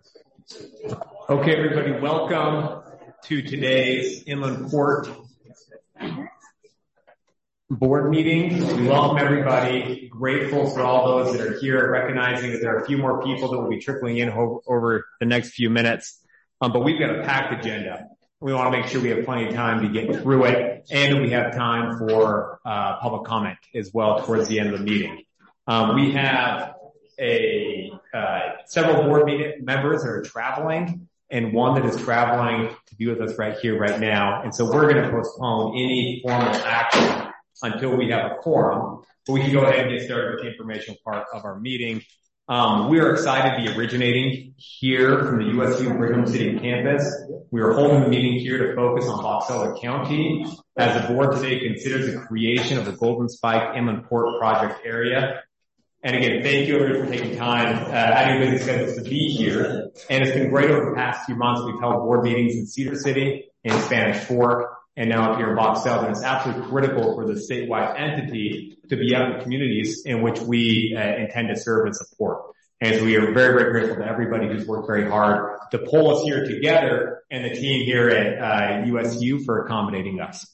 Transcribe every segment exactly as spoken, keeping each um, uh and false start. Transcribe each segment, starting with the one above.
Okay, everybody, welcome to today's Inland Port board meeting. We welcome everybody, grateful for all those that are here, recognizing that there are a few more people that will be trickling in ho- over the next few minutes. Um, but we've got a packed agenda. We want to make sure we have plenty of time to get through it, and that we have time for uh, public comment as well towards the end of the meeting. Um, we have a uh, several board meeting members that are traveling, and one that is traveling to be with us right here, right now. And so we're going to postpone any formal action until we have a quorum. But we can go ahead and get started with the informational part of our meeting. Um, we are excited to be originating here from the U S U Brigham City campus. We are holding the meeting here to focus on Box Elder County as the board today considers the creation of the Golden Spike Inland Port project area. And again, thank you everybody for taking time uh, out of your busy schedules to be here. And it's been great over the past few months. We've held board meetings in Cedar City, in Spanish Fork, and now up here in Box Elder. And it's absolutely critical for the statewide entity to be out in the communities in which we uh, intend to serve and support. And so we are very, very grateful to everybody who's worked very hard to pull us here together, and the team here at uh, U S U for accommodating us.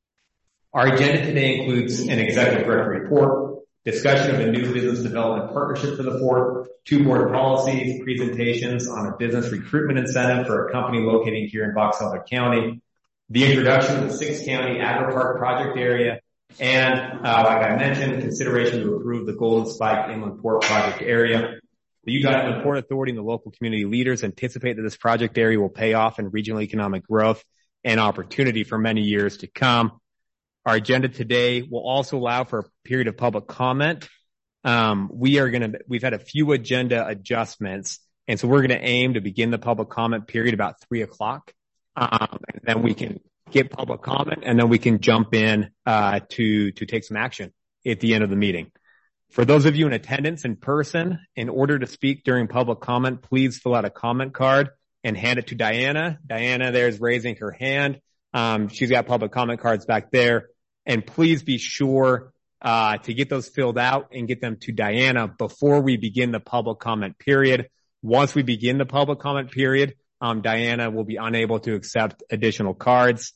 Our agenda today includes an executive director report, discussion of a new business development partnership for the Fort, two board policies, presentations on a business recruitment incentive for a company located here in Box Elder County, the introduction of the six-county agri-park project area, and uh, like I mentioned, consideration to approve the Golden Spike Inland Port project area. The Utah Inland Port Authority and the local community leaders anticipate that this project area will pay off in regional economic growth and opportunity for many years to come. Our agenda today will also allow for a period of public comment. Um, we are going to, we've had a few agenda adjustments, and so we're going to aim to begin the public comment period about three o'clock. Um, and then we can get public comment, and then we can jump in, uh, to, to take some action at the end of the meeting. For those of you in attendance in person, in order to speak during public comment, please fill out a comment card and hand it to Diana. Diana there is raising her hand. Um, she's got public comment cards back there. And please be sure uh to get those filled out and get them to Diana before we begin the public comment period. Once we begin the public comment period, um Diana will be unable to accept additional cards.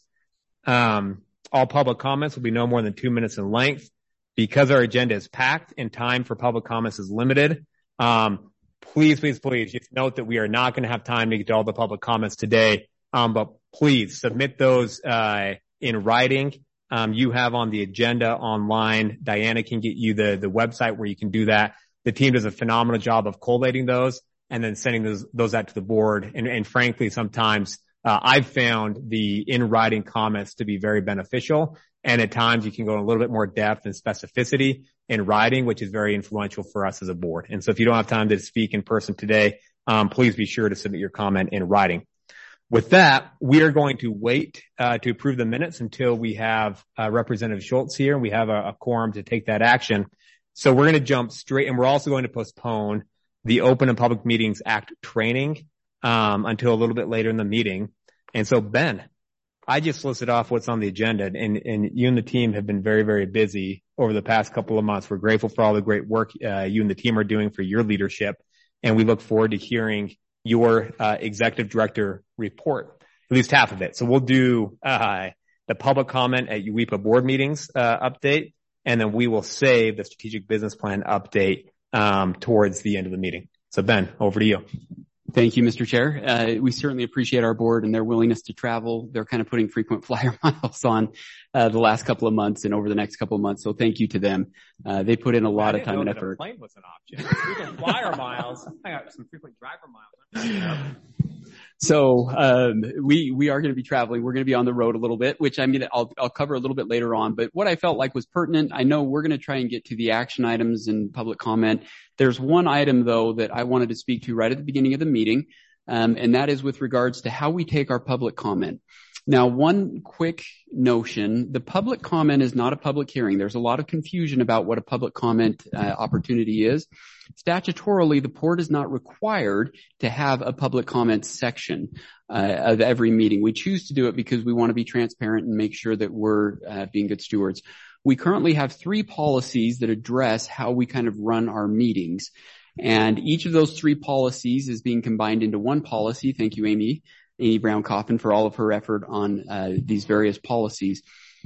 Um all public comments will be no more than two minutes in length. Because our agenda is packed and time for public comments is limited, um please, please, please just note that we are not going to have time to get to all the public comments today. Um but please submit those uh in writing. Um, you have on the agenda online. Diana can get you the, the website where you can do that. The team does a phenomenal job of collating those and then sending those, those out to the board. And, and frankly, sometimes, uh, I've found the in writing comments to be very beneficial. And at times you can go in a little bit more depth and specificity in writing, which is very influential for us as a board. And so if you don't have time to speak in person today, um, please be sure to submit your comment in writing. With that, we are going to wait uh, to approve the minutes until we have uh, Representative Schultz here and we have a, a quorum to take that action. So we're going to jump straight, and we're also going to postpone the Open and Public Meetings Act training um, until a little bit later in the meeting. And so, Ben, I just listed off what's on the agenda, and, and you and the team have been very, very busy over the past couple of months. We're grateful for all the great work uh, you and the team are doing for your leadership, and we look forward to hearing your uh, executive director report, at least half of it. So we'll do uh the public comment at U W E P A board meetings uh update, and then we will save the strategic business plan update um towards the end of the meeting. So Ben, over to you. Thank you, Mister Chair. Uh, we certainly appreciate our board and their willingness to travel. They're kind of putting frequent flyer miles on uh, the last couple of months and over the next couple of months. So thank you to them. Uh, they put in a lot of time and effort. I didn't know that a plane was an option. Frequent flyer miles. I got some frequent driver miles. So um, we we are going to be traveling. We're going to be on the road a little bit, which I'm going to I'll I'll cover a little bit later on. But what I felt like was pertinent. I know we're going to try and get to the action items and public comment. There's one item though that I wanted to speak to right at the beginning of the meeting, um, and that is with regards to how we take our public comment. Now, one quick notion, the public comment is not a public hearing. There's a lot of confusion about what a public comment uh, opportunity is. Statutorily, the port is not required to have a public comment section uh, of every meeting. We choose to do it because we want to be transparent and make sure that we're uh, being good stewards. We currently have three policies that address how we kind of run our meetings. And each of those three policies is being combined into one policy. Thank you, Amy, Amy Brown-Coffin, for all of her effort on uh, these various policies.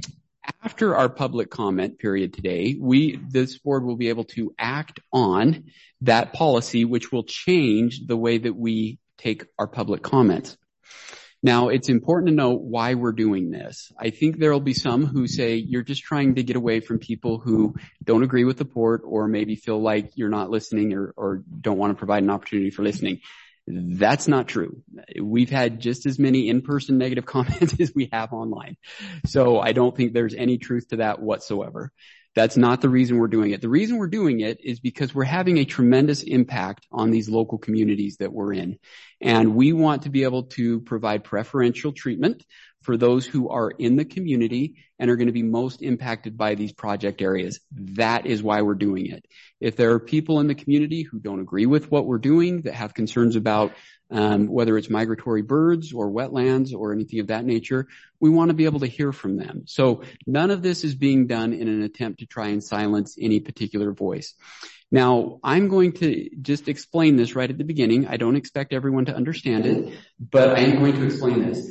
After our public comment period today, we, this board will be able to act on that policy, which will change the way that we take our public comments. Now, it's important to know why we're doing this. I think there will be some who say you're just trying to get away from people who don't agree with the port or maybe feel like you're not listening or, or don't want to provide an opportunity for listening. That's not true. We've had just as many in-person negative comments as we have online. So I don't think there's any truth to that whatsoever. That's not the reason we're doing it. The reason we're doing it is because we're having a tremendous impact on these local communities that we're in. And we want to be able to provide preferential treatment for those who are in the community and are going to be most impacted by these project areas. That is why we're doing it. If there are people in the community who don't agree with what we're doing, that have concerns about um, whether it's migratory birds or wetlands or anything of that nature, we want to be able to hear from them. So none of this is being done in an attempt to try and silence any particular voice. Now, I'm going to just explain this right at the beginning. I don't expect everyone to understand it, but I am going to explain this.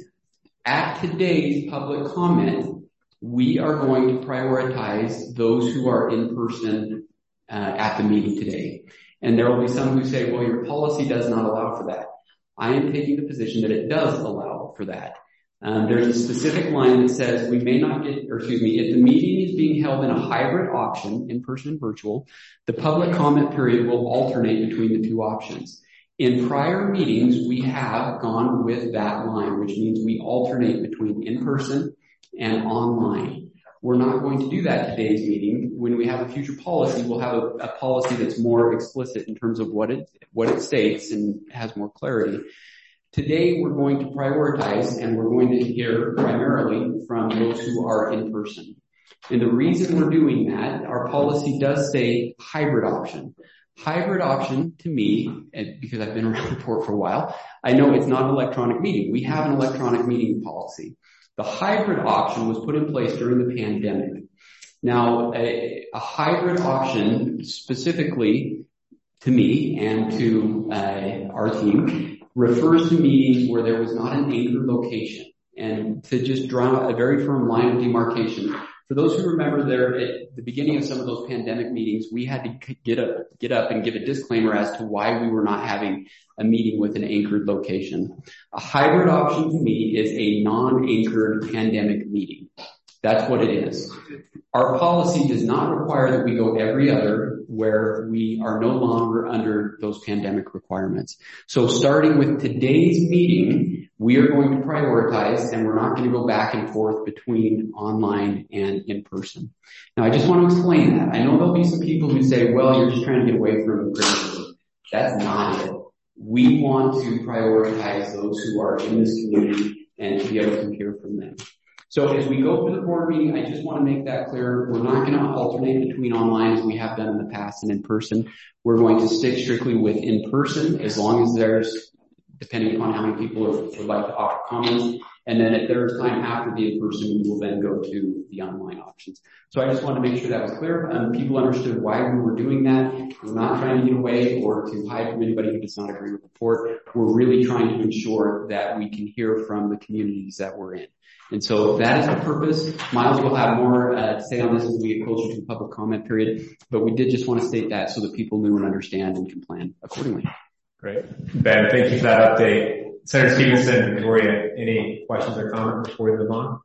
At today's public comment, we are going to prioritize those who are in person uh, at the meeting today. And there will be some who say, well, your policy does not allow for that. I am taking the position that it does allow for that. Um, there's a specific line that says we may not get, or excuse me, if the meeting is being held in a hybrid option, in person and virtual, the public comment period will alternate between the two options. In prior meetings, we have gone with that line, which means we alternate between in-person and online. We're not going to do that today's meeting. When we have a future policy, we'll have a, a policy that's more explicit in terms of what it, what it states and has more clarity. Today, we're going to prioritize and we're going to hear primarily from those who are in person. And the reason we're doing that, our policy does say hybrid option. Hybrid option to me, and because I've been around the port for a while, I know it's not an electronic meeting. We have an electronic meeting policy. The hybrid option was put in place during the pandemic. Now, a, a hybrid option specifically to me and to uh, our team refers to meetings where there was not an anchor location. And to just draw a very firm line of demarcation, for those who remember there at the beginning of some of those pandemic meetings, we had to get up, get up and give a disclaimer as to why we were not having a meeting with an anchored location. A hybrid option to me is a non-anchored pandemic meeting. That's what it is. Our policy does not require that we go every other where we are no longer under those pandemic requirements. So starting with today's meeting, we are going to prioritize and we're not going to go back and forth between online and in person. Now, I just want to explain that. I know there'll be some people who say, well, you're just trying to get away from immigration. That's not it. We want to prioritize those who are in this community and to be able to hear from them. So as we go through the board meeting, I just want to make that clear. We're not going to alternate between online as we have done in the past and in person. We're going to stick strictly with in person as long as there's, depending upon how many people would like to offer comments. And then if there's time after the in person, we will then go to the online options. So I just want to make sure that was clear. Um, people understood why we were doing that. We're not trying to get away or to hide from anybody who does not agree with the report. We're really trying to ensure that we can hear from the communities that we're in. And so that is the purpose. Miles will have more uh, to say on this as we get closer to the public comment period, but we did just want to state that so that people knew and understand and can plan accordingly. Great. Ben, thank you for that update. Senator Stevenson, Victoria, any questions or comments before we move on?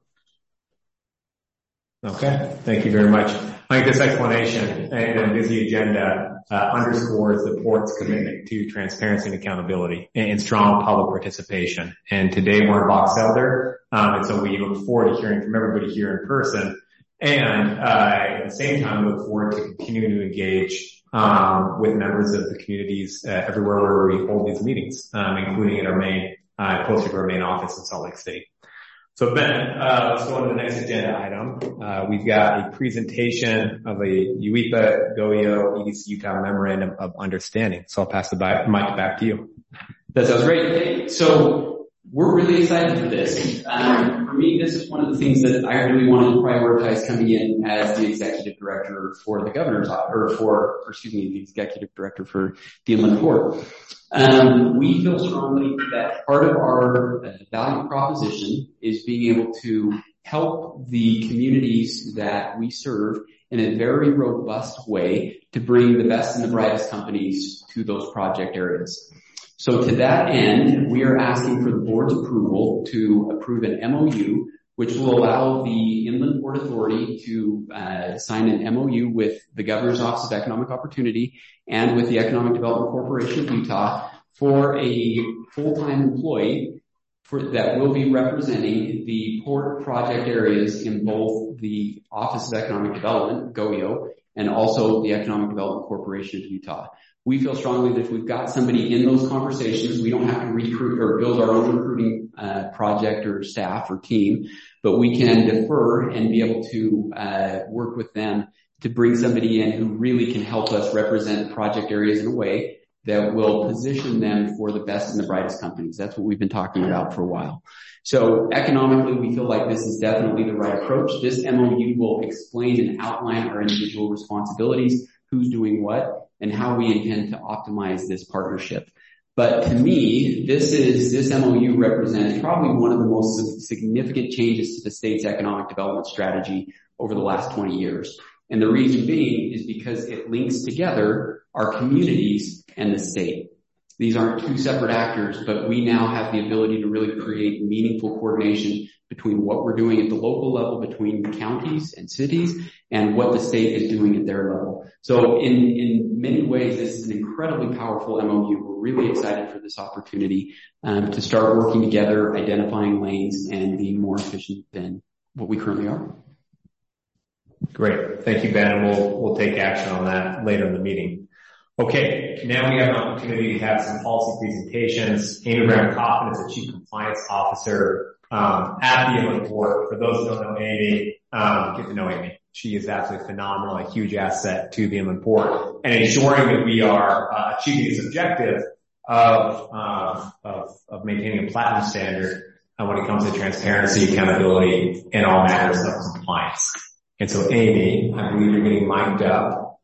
Okay, thank you very much. I think this explanation and a busy agenda uh, underscores the port's commitment to transparency and accountability and, and strong public participation. And today we're in Box Elder, um, and so we look forward to hearing from everybody here in person. And uh, at the same time, look forward to continuing to engage um, with members of the communities uh, everywhere where we hold these meetings, um, including in our main, uh, closer to our main office in Salt Lake City. So Ben, uh, let's go on to the next agenda item. Uh, we've got a presentation of a U E P A GOEO E D C Utah Memorandum of Understanding. So I'll pass the mic back to you. That sounds great. So we're really excited for this. Um, for me, this is one of the things that I really wanted to prioritize coming in as the executive director for the governor's office, or for, or excuse me, the executive director for the Inland Port. Um, we feel strongly that part of our uh, value proposition is being able to help the communities that we serve in a very robust way to bring the best and the brightest companies to those project areas. So to that end, we are asking for the board's approval to approve an M O U, which will allow the Inland Port Authority to uh, sign an M O U with the Governor's Office of Economic Opportunity and with the Economic Development Corporation of Utah for a full-time employee for, that will be representing the port project areas in both the Office of Economic Development, G O E O, and also the Economic Development Corporation of Utah. We feel strongly that if we've got somebody in those conversations, we don't have to recruit or build our own recruiting uh, project or staff or team, but we can defer and be able to uh, work with them to bring somebody in who really can help us represent project areas in a way that will position them for the best and the brightest companies. That's what we've been talking about for a while. So economically, we feel like this is definitely the right approach. This M O U will explain and outline our individual responsibilities, who's doing what, and how we intend to optimize this partnership. But to me, this is, this M O U represents probably one of the most significant changes to the state's economic development strategy over the last twenty years. And the reason being is because it links together our communities and the state. These aren't two separate actors, but we now have the ability to really create meaningful coordination between what we're doing at the local level, between counties and cities, and what the state is doing at their level. So in, in many ways, this is an incredibly powerful M O U. We're really excited for this opportunity um, to start working together, identifying lanes, and being more efficient than what we currently are. Great. Thank you, Ben. And we'll, we'll take action on that later in the meeting. Okay. Now we have an opportunity to have some policy presentations. Amy Brown Coffin is the Chief Compliance Officer um, at the Inland Port. For those who don't know Amy, um, get to know Amy. She is absolutely phenomenal, a huge asset to the Inland Port, and ensuring that we are uh, achieving this objective of, uh, of, of maintaining a platinum standard uh, when it comes to transparency, accountability, and all matters of compliance. And so, Amy, I believe you're getting mic'd up.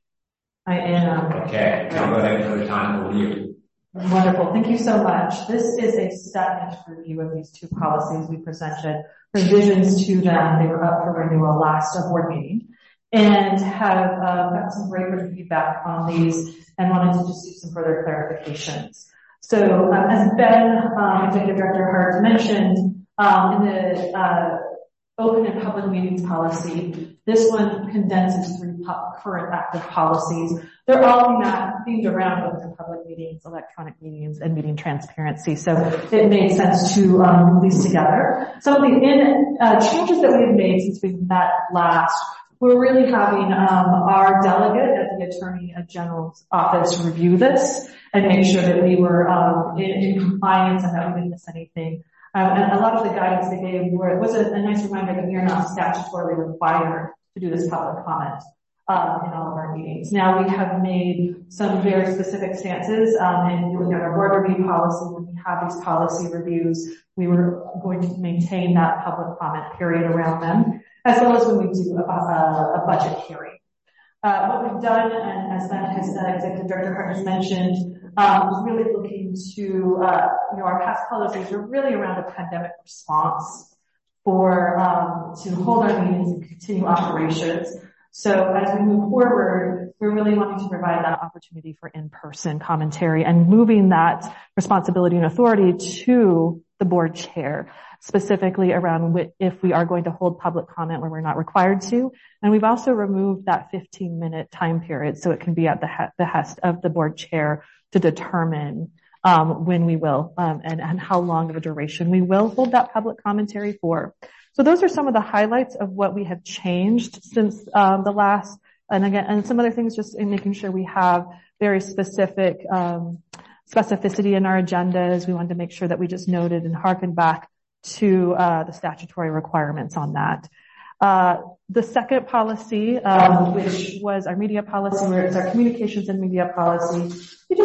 I am. Okay, now go ahead and put the time over to you. Wonderful. Thank you so much. This is a second review of these two policies. We presented revisions to them. They were up for renewal last board meeting and have uh, got some great written feedback on these and wanted to just do some further clarifications. So um, as Ben, um, Executive Director Hart mentioned, um, in the uh, open and public meetings policy, this one condenses three po- current active policies. They're all themed around open and public meetings, electronic meetings, and meeting transparency. So it made sense to um, move these together. Some of the in, uh, changes that we've made since we met last, we're really having um, our delegate at the Attorney General's office review this and make sure that we were um, in, in compliance and that we didn't miss anything. Um, and a lot of the guidance they gave were, it was a, a nice reminder that we are not statutorily required to do this public comment uh, in all of our meetings. Now we have made some very specific stances, um, and looking at our board review policy, when we have these policy reviews, we were going to maintain that public comment period around them, as well as when we do a, a, a budget hearing. Uh, what we've done, and as that has, uh, Executive Director Hart has mentioned, um, is really looking to, uh, you know, our past policies are really around a pandemic response for, um, to hold our meetings and continue operations. So as we move forward, we're really wanting to provide that opportunity for in-person commentary and moving that responsibility and authority to the board chair, specifically around if we are going to hold public comment where we're not required to. And we've also removed that fifteen minute time period so it can be at the behest of the board chair to determine um, when we will um, and, and how long of a duration we will hold that public commentary for. So those are some of the highlights of what we have changed since um, the last, and again, and some other things just in making sure we have very specific um, specificity in our agendas. We wanted to make sure that we just noted and harken back to uh, the statutory requirements on that. Uh, the second policy, um, which was our media policy, where it's our communications and media policy, we just did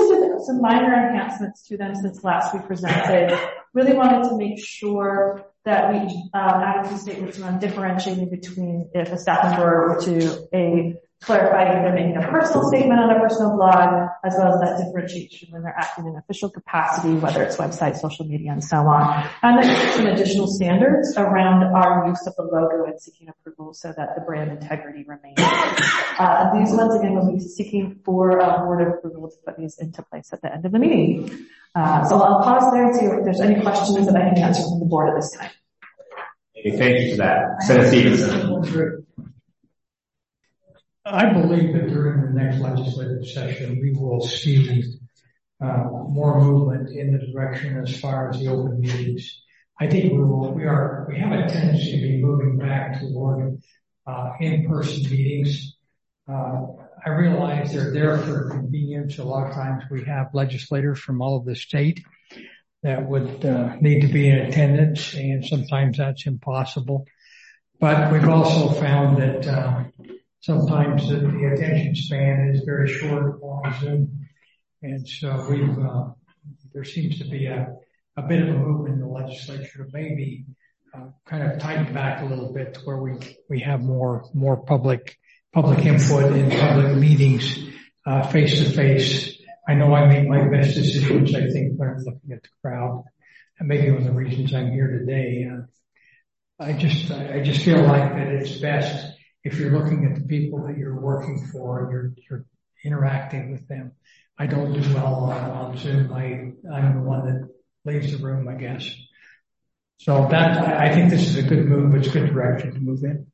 some minor enhancements to them since last we presented. Really wanted to make sure that we um, added some statements around differentiating between if a staff member were to a clarify if they're making a personal statement on a personal blog, as well as that differentiation when they're acting in an official capacity, whether it's website, social media, and so on. And then some additional standards around our use of the logo and seeking approval so that the brand integrity remains. Uh, and these ones, again, we'll be seeking for uh, board approval to put these into place at the end of the meeting. Uh, so I'll pause there and see if there's any questions that I can answer from the board at this time. Okay, thank you for that. Senator Stevenson. I believe that during the next legislative session, we will see uh, more movement in the direction as far as the open meetings. I think we will, we are, we have a tendency to be moving back toward uh, in-person meetings. Uh, I realize they're there for convenience. A lot of times we have legislators from all over the state that would uh, need to be in attendance, and sometimes that's impossible. But we've also found that uh, sometimes the, the attention span is very short on Zoom. And so we've, uh, there seems to be a, a bit of a movement in the legislature to maybe, uh, kind of tighten back a little bit to where we, we have more, more public, public input in public meetings, uh, face to face. I know I make my best decisions, I think, when I'm looking at the crowd. And maybe one of the reasons I'm here today. Uh, I just, I just feel like that it's best if you're looking at the people that you're working for and you're, you're interacting with them. I don't do well on, on Zoom. I, I'm the one that leaves the room, I guess. So that, I think this is a good move. It's a good direction to move in.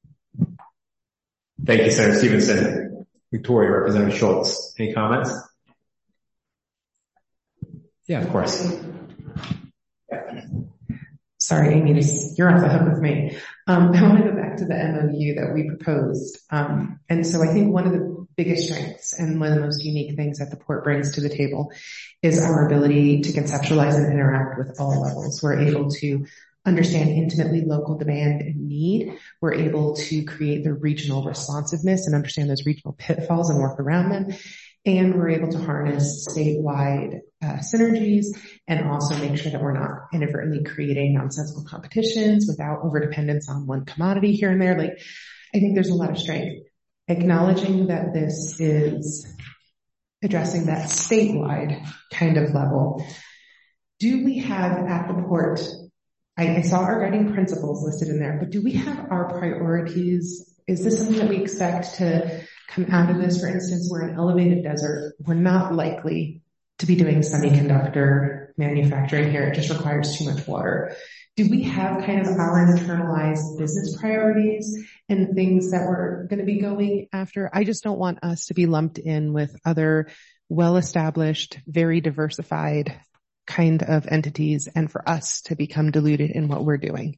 Thank you, Senator Stevenson. Victoria, Representative Schultz, any comments? Yeah, of course. Sorry, Amy, this, you're off the hook with me. Um, I want to go back to the M O U that we proposed. Um, and so I think one of the biggest strengths and one of the most unique things that the port brings to the table is our ability to conceptualize and interact with all levels. We're able to understand intimately local demand and need. We're able to create the regional responsiveness and understand those regional pitfalls and work around them. And we're able to harness statewide uh, synergies and also make sure that we're not inadvertently creating nonsensical competitions without overdependence on one commodity here and there. Like, I think there's a lot of strength. Acknowledging that this is addressing that statewide kind of level. Do we have at the port, I, I saw our guiding principles listed in there, but do we have our priorities? Is this something that we expect to come out of this? For instance, we're in elevated desert. We're not likely to be doing semiconductor manufacturing here. It just requires too much water. Do we have kind of our internalized business priorities and things that we're going to be going after? I just don't want us to be lumped in with other well-established, very diversified kind of entities and for us to become diluted in what we're doing.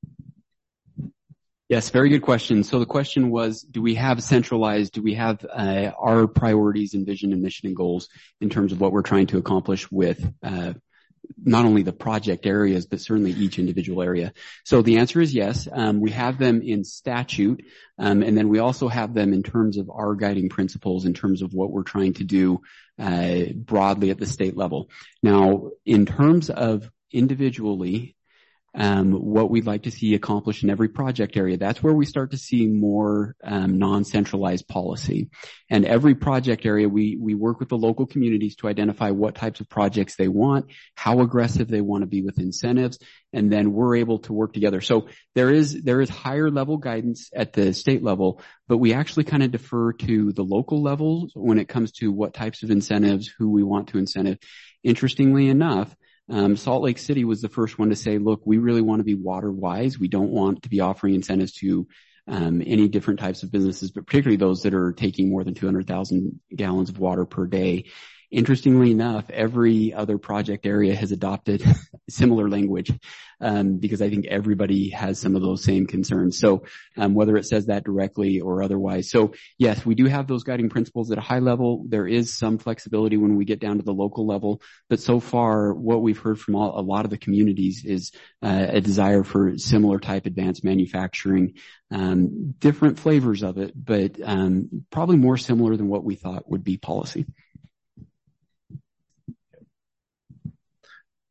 Yes, very good question. So the question was, do we have centralized, do we have uh, our priorities and vision and mission and goals in terms of what we're trying to accomplish with uh not only the project areas, but certainly each individual area? So the answer is yes. Um, we have them in statute, um, and then we also have them in terms of our guiding principles in terms of what we're trying to do uh, broadly at the state level. Now, in terms of individually, Um, what we'd like to see accomplished in every project area, that's where we start to see more um, non-centralized policy. And every project area, we we work with the local communities to identify what types of projects they want, how aggressive they want to be with incentives, and then we're able to work together. So there is there is higher level guidance at the state level, but we actually kind of defer to the local levels when it comes to what types of incentives, who we want to incentive. Interestingly enough, Um, Salt Lake City was the first one to say, look, we really want to be water wise. We don't want to be offering incentives to um, any different types of businesses, but particularly those that are taking more than two hundred thousand gallons of water per day. Interestingly enough, every other project area has adopted similar language, um, because I think everybody has some of those same concerns. So, um, whether it says that directly or otherwise. So yes, we do have those guiding principles at a high level. There is some flexibility when we get down to the local level, but so far what we've heard from all, a lot of the communities is uh, a desire for similar type advanced manufacturing, um, different flavors of it, but um, probably more similar than what we thought would be policy.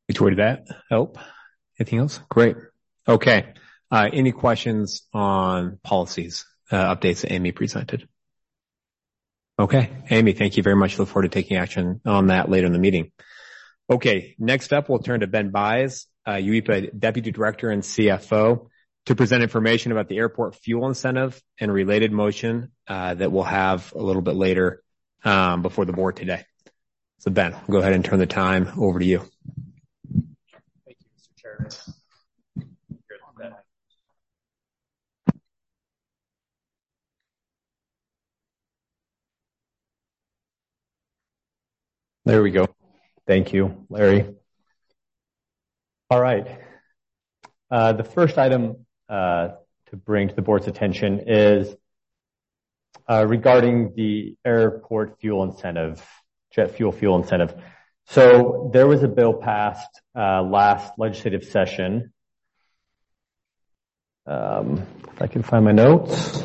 Victoria, did that help? Anything else? Great. Okay. Uh, any questions on policies, uh, updates that Amy presented? Okay. Amy, thank you very much. Look forward to taking action on that later in the meeting. Okay. Next up, we'll turn to Ben Buys, uh, U E P A Deputy Director and C F O, to present information about the airport fuel incentive and related motion, uh, that we'll have a little bit later, um, before the board today. So Ben, go ahead and turn the time over to you. Thank you, Mister Chairman. There we go. Thank you, Larry. All right. Uh, the first item uh, to bring to the board's attention is uh, regarding the airport fuel incentive, jet fuel fuel incentive. So there was a bill passed uh, last legislative session. Um, if I can find my notes.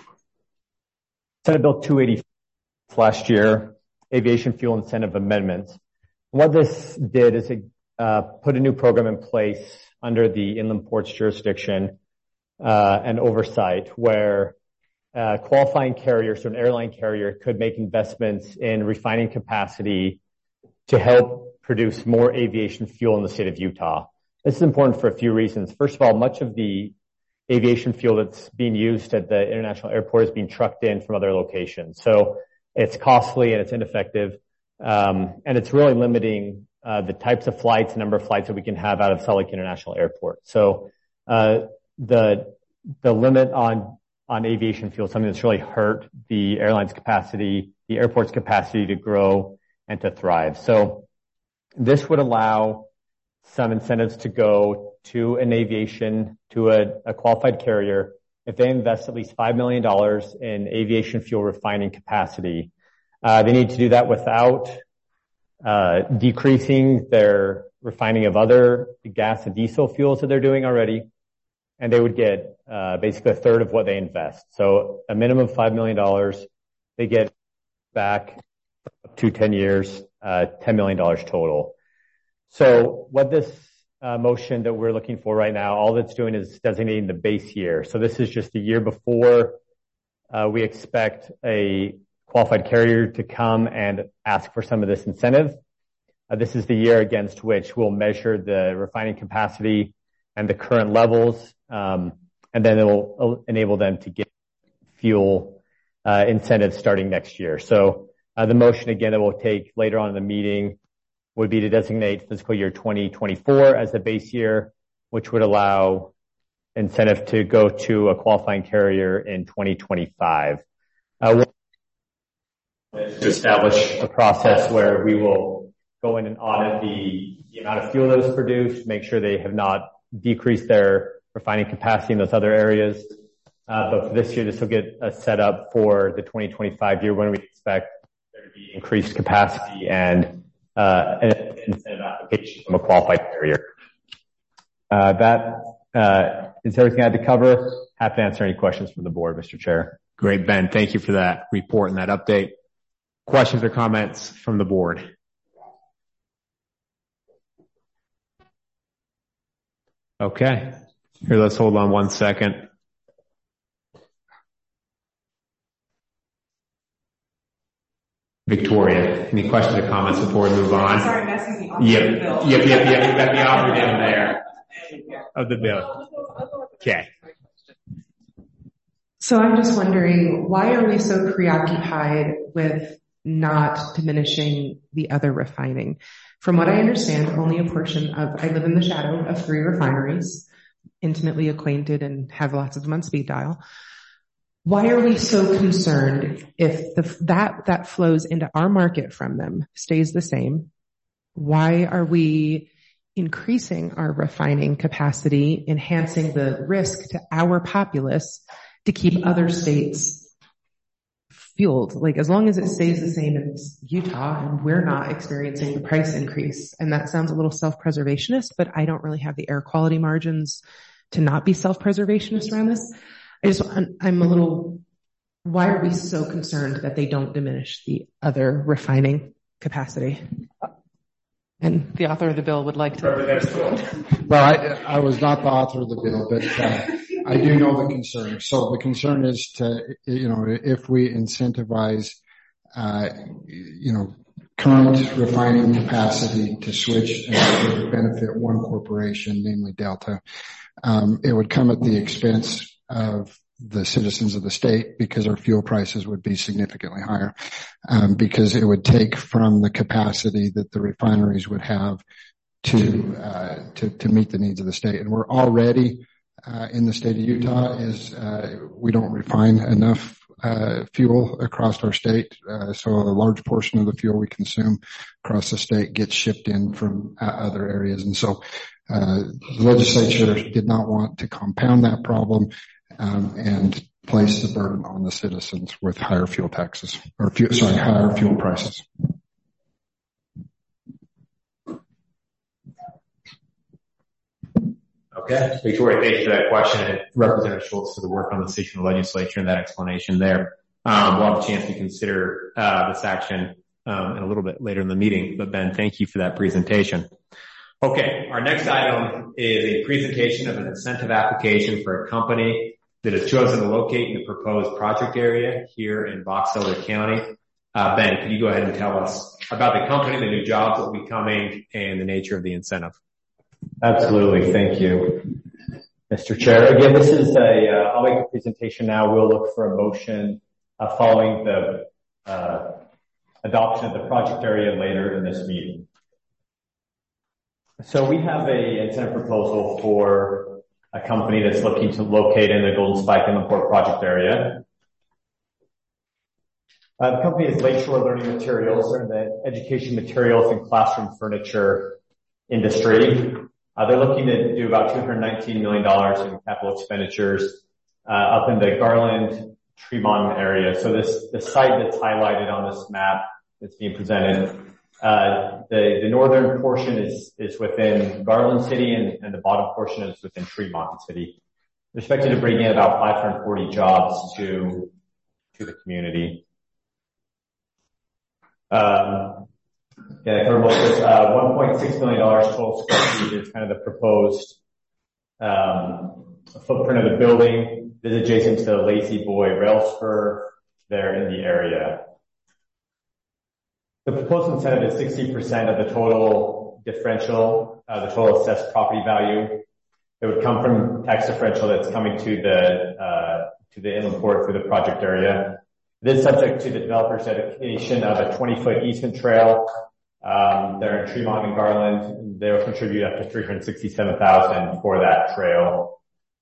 Senate Bill two eighty last year. Aviation fuel incentive amendments. What this did is it uh, put a new program in place under the Inland Ports jurisdiction uh, and oversight where uh, qualifying carriers, so an airline carrier, could make investments in refining capacity to help produce more aviation fuel in the state of Utah. This is important for a few reasons. First of all, much of the aviation fuel that's being used at the international airport is being trucked in from other locations. So it's costly and it's ineffective, um, and it's really limiting uh, the types of flights, number of flights that we can have out of Salt Lake International Airport. So uh, the the limit on on aviation fuel is something that's really hurt the airline's capacity, the airport's capacity to grow and to thrive. So this would allow some incentives to go to an aviation, to a, a qualified carrier, if they invest at least five million dollars in aviation fuel refining capacity. Uh, they need to do that without uh, decreasing their refining of other gas and diesel fuels that they're doing already. And they would get uh, basically a third of what they invest. So a minimum of five million dollars. They get back up to ten years, uh, ten million dollars total. So what this Uh, motion that we're looking for right now, all that's doing is designating the base year. So this is just the year before uh, we expect a qualified carrier to come and ask for some of this incentive. Uh, this is the year against which we'll measure the refining capacity and the current levels, um, and then it will enable them to get fuel uh, incentives starting next year. So uh, the motion, again, that we'll take later on in the meeting would be to designate fiscal year twenty twenty-four as the base year, which would allow incentive to go to a qualifying carrier in twenty twenty-five. Uh, we'll to establish a process where we will go in and audit the, the amount of fuel that was produced, make sure they have not decreased their refining capacity in those other areas. Uh, but for this year, this will get a set up for the twenty twenty-five year when we expect there to be increased capacity and Uh, an incentive application from a qualified carrier. Uh, that, uh, is everything I had to cover. Happy to answer any questions from the board, Mister Chair. Great, Ben. Thank you for that report and that update. Questions or comments from the board? Okay. Here, let's hold on one second. Victoria, any questions or comments before we move on? Sorry, I'm asking the offer yep. of the bill. Yep, yep, yep. We've got the offer down there of the bill. Okay. So I'm just wondering, why are we so preoccupied with not diminishing the other refining? From what I understand, only a portion of, I live in the shadow of three refineries, intimately acquainted and have lots of them on speed dial. Why are we so concerned if the, that, that flows into our market from them stays the same? Why are we increasing our refining capacity, enhancing the risk to our populace to keep other states fueled? Like, as long as it stays the same in Utah and we're not experiencing the price increase, and that sounds a little self-preservationist, but I don't really have the air quality margins to not be self-preservationist around this. I just, I'm a little, why are we so concerned that they don't diminish the other refining capacity? And the author of the bill would like to. Well, I, I was not the author of the bill, but uh, I do know the concern. So the concern is to, you know, if we incentivize, uh, you know, current refining capacity to switch and to benefit one corporation, namely Delta, um, it would come at the expense of the citizens of the state because our fuel prices would be significantly higher, um, because it would take from the capacity that the refineries would have to, uh, to, to meet the needs of the state. And we're already, uh, in the state of Utah is, uh, we don't refine enough, uh, fuel across our state. Uh, so a large portion of the fuel we consume across the state gets shipped in from uh, other areas. And so, uh, the legislature did not want to compound that problem. Um, and place the burden on the citizens with higher fuel taxes, or fuel, sorry, higher fuel prices. Okay. Victoria, thank you for that question, and Representative Schultz for the work on the state of the legislature and that explanation there. Um, we'll have a chance to consider uh, this action um, in a little bit later in the meeting, but Ben, thank you for that presentation. Okay, our next item is a presentation of an incentive application for a company that has chosen to locate in the proposed project area here in Box Elder County. Uh, Ben, can you go ahead and tell us about the company, the new jobs that will be coming, and the nature of the incentive? Absolutely. Thank you, Mister Chair. Again, this is a, uh, I'll make a presentation now. We'll look for a motion uh, following the uh, adoption of the project area later in this meeting. So we have a incentive proposal for a company that's looking to locate in the Golden Spike Inland Port project area. Uh, the company is Lakeshore Learning Materials. They're in the education materials and classroom furniture industry. Uh, they're looking to do about two hundred nineteen million dollars in capital expenditures uh, up in the Garland, Tremont area. So this the site that's highlighted on this map that's being presented, uh, the, the northern portion is, is within Garland City, and, and the bottom portion is within Tremont City. They're expected to bring in about five hundred forty jobs to, to the community. Um, yeah, for most of this, uh, one point six million dollars total square feet is kind of the proposed, um, footprint of the building. It is adjacent to the Lazy Boy rail spur there in the area. The proposed incentive is sixty percent of the total differential, uh, the total assessed property value. It would come from tax differential that's coming to the, uh, to the inland port through the project area. It is subject to the developer's dedication of a twenty foot easement trail. Um, they're in Tremont and Garland. They'll contribute up to three hundred sixty-seven thousand dollars for that trail.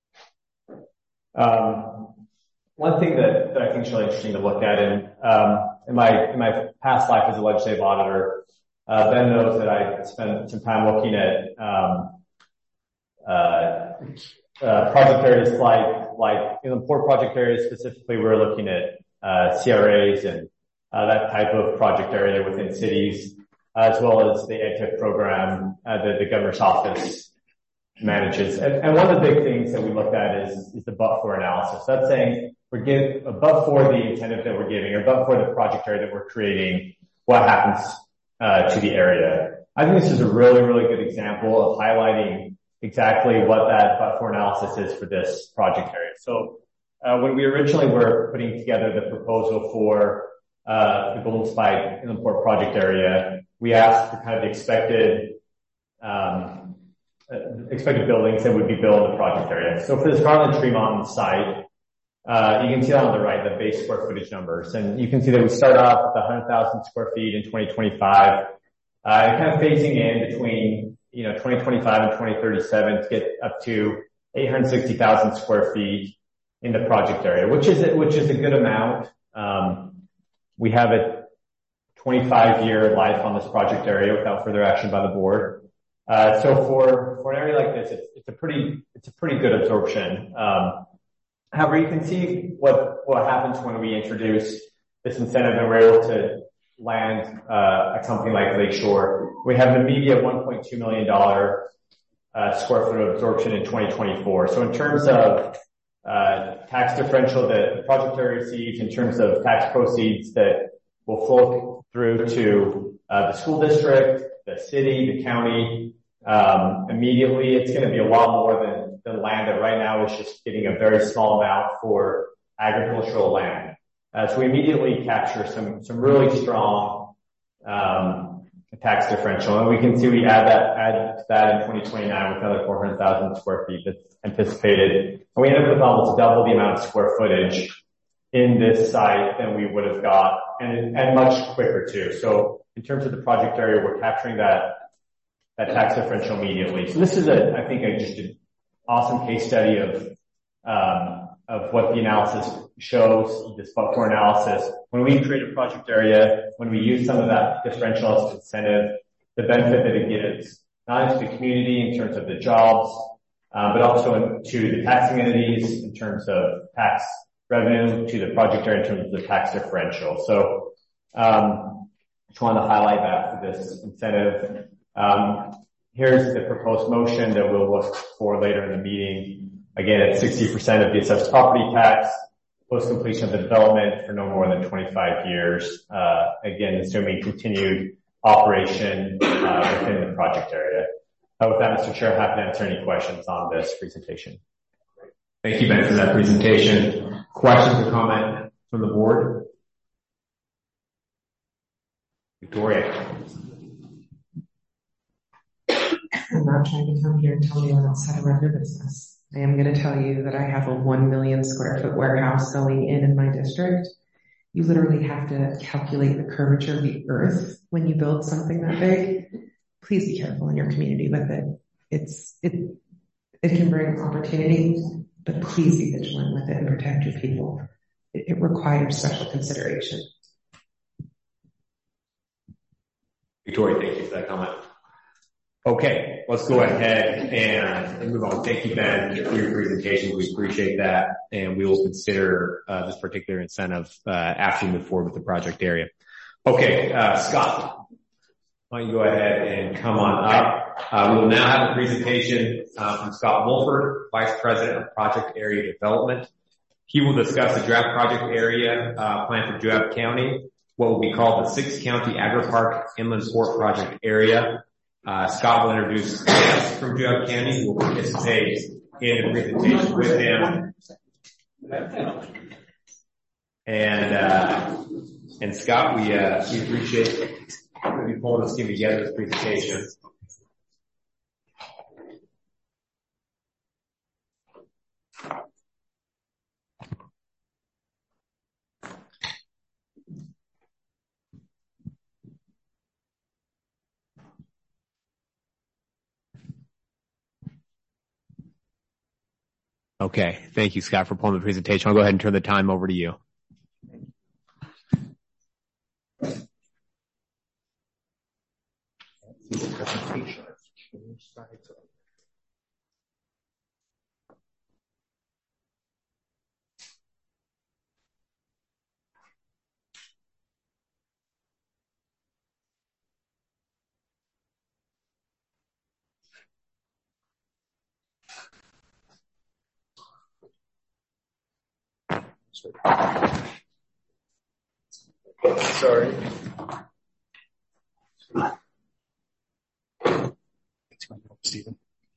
Um, one thing that, that I think is really interesting to look at, and, um, in my, in my past life as a legislative auditor, uh, Ben knows that I spent some time looking at, um, uh, uh, project areas like, like inland port project areas specifically. We're looking at, uh, C R As and, uh, that type of project area within cities, as well as the EdTech program, uh, that the governor's office manages. And, and one of the big things that we looked at is, is the but-for analysis. That's saying we're giving, but for the incentive that we're giving, or but for the project area that we're creating, what happens, uh, to the area. I think this is a really, really good example of highlighting exactly what that but-for analysis is for this project area. So, uh, when we originally were putting together the proposal for, uh, the Golden Spike Inland Port project area, we asked for kind of the expected, um, uh, expected buildings that would be built in the project area. So for this Garland Tremont site, uh, you can see that on the right, the base square footage numbers. And you can see that we start off with one hundred thousand square feet in twenty twenty-five, uh, and kind of phasing in between, you know, twenty twenty-five and twenty thirty-seven to get up to eight hundred sixty thousand square feet in the project area, which is, a, which is a good amount. Um, we have a twenty-five year life on this project area without further action by the board. Uh, so for, for an area like this, it's, it's a pretty, it's a pretty good absorption. Um, however, you can see what, what happens when we introduce this incentive and we're able to land, uh, a company like Lakeshore. We have an immediate one point two million dollars, uh, square foot of absorption in twenty twenty-four. So in terms of, uh, tax differential that the project area receives, in terms of tax proceeds that will flow through to, uh, the school district, the city, the county. Um, immediately, it's going to be a lot more than, than land that right now is just getting a very small amount for agricultural land. Uh, so we immediately capture some, some really strong, um, tax differential. And we can see we add that, add to that in twenty twenty-nine with another four hundred thousand square feet that's anticipated. And we end up with almost double the amount of square footage in this site than we would have got, and, and much quicker too. So in terms of the project area, we're capturing that, that tax differential immediately. So this is a, I think, a, just an awesome case study of, um, of what the analysis shows, this but-for analysis. When we create a project area, when we use some of that differential as incentive, the benefit that it gives, not only to the community in terms of the jobs, uh, but also to the taxing entities in terms of tax revenue, to the project area in terms of the tax differential. So, um, just wanted to highlight that for this incentive. Um, here's the proposed motion that we'll look for later in the meeting. Again, it's sixty percent of the assessed property tax, post completion of the development for no more than twenty-five years. Uh, again, assuming continued operation, uh, within the project area. Uh, with that, Mister Chair, happy to answer any questions on this presentation. Thank you, Ben, for that presentation. Questions or comment from the board? Victoria. I'm not trying to come here and tell you I'm outside of your business. I am going to tell you that I have a one million square foot warehouse going in in my district. You literally have to calculate the curvature of the earth when you build something that big. Please be careful in your community with it. It's, it, it can bring opportunity, but please be vigilant with it and protect your people. It, it requires special consideration. Victoria, thank you for that comment. Okay, let's go ahead and, and move on. Thank you, Ben, for your presentation. We appreciate that, and we will consider uh, this particular incentive uh, after we move forward with the project area. Okay, uh, Scott, why don't you go ahead and come on up. Uh, we will now have a presentation uh, from Scott Wolford, Vice President of Project Area Development. He will discuss the draft project area uh, plan for Juab County, what will be called the Six County Agri-Park Inland Port Project Area. Uh, Scott will introduce guests from Juab County who will participate in the presentation with him. And, uh, and Scott, we, uh, we appreciate you pulling this team together, this presentation. Okay. Thank you, Scott, for pulling the presentation. I'll go ahead and turn the time over to you. Sorry. Stephen.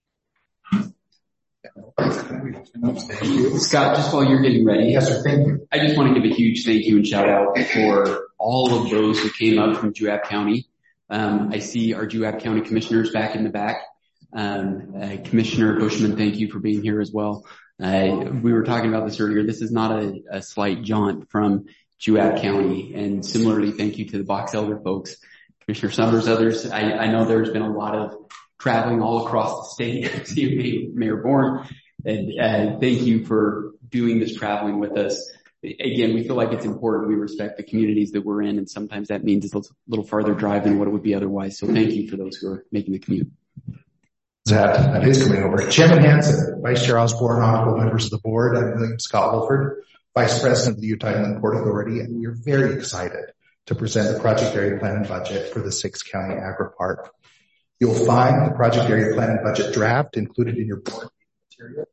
Scott, just while you're getting ready. Yes, sir. Thank you. I just want to give a huge thank you and shout out for all of those who came up from Juab County. Um, I see our Juab County commissioners back in the back. Um, uh, Commissioner Bushman, thank you for being here as well. Uh, we were talking about this earlier. This is not a, a slight jaunt from Juab County. And similarly, thank you to the Box Elder folks, Commissioner Summers, others. I, I know there's been a lot of traveling all across the state. See Mayor Bourne. And, uh, thank you for doing this traveling with us. Again, we feel like it's important. We respect the communities that we're in, and sometimes that means it's a little farther drive than what it would be otherwise. So thank you for those who are making the commute. That, that is coming over. Chairman Hanson, Vice Chair Osborne, honorable members of the board. I'm William Scott Wolford, Vice President of the Utah Inland Port Authority, and we are very excited to present the project area plan and budget for the Six County Agri-Park. You'll find the project area plan and budget draft included in your board material.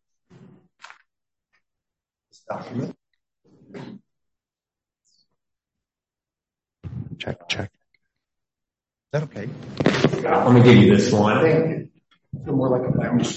This document. Check, check. that okay? Let me give you this one. Thank you. I feel more like a lounge.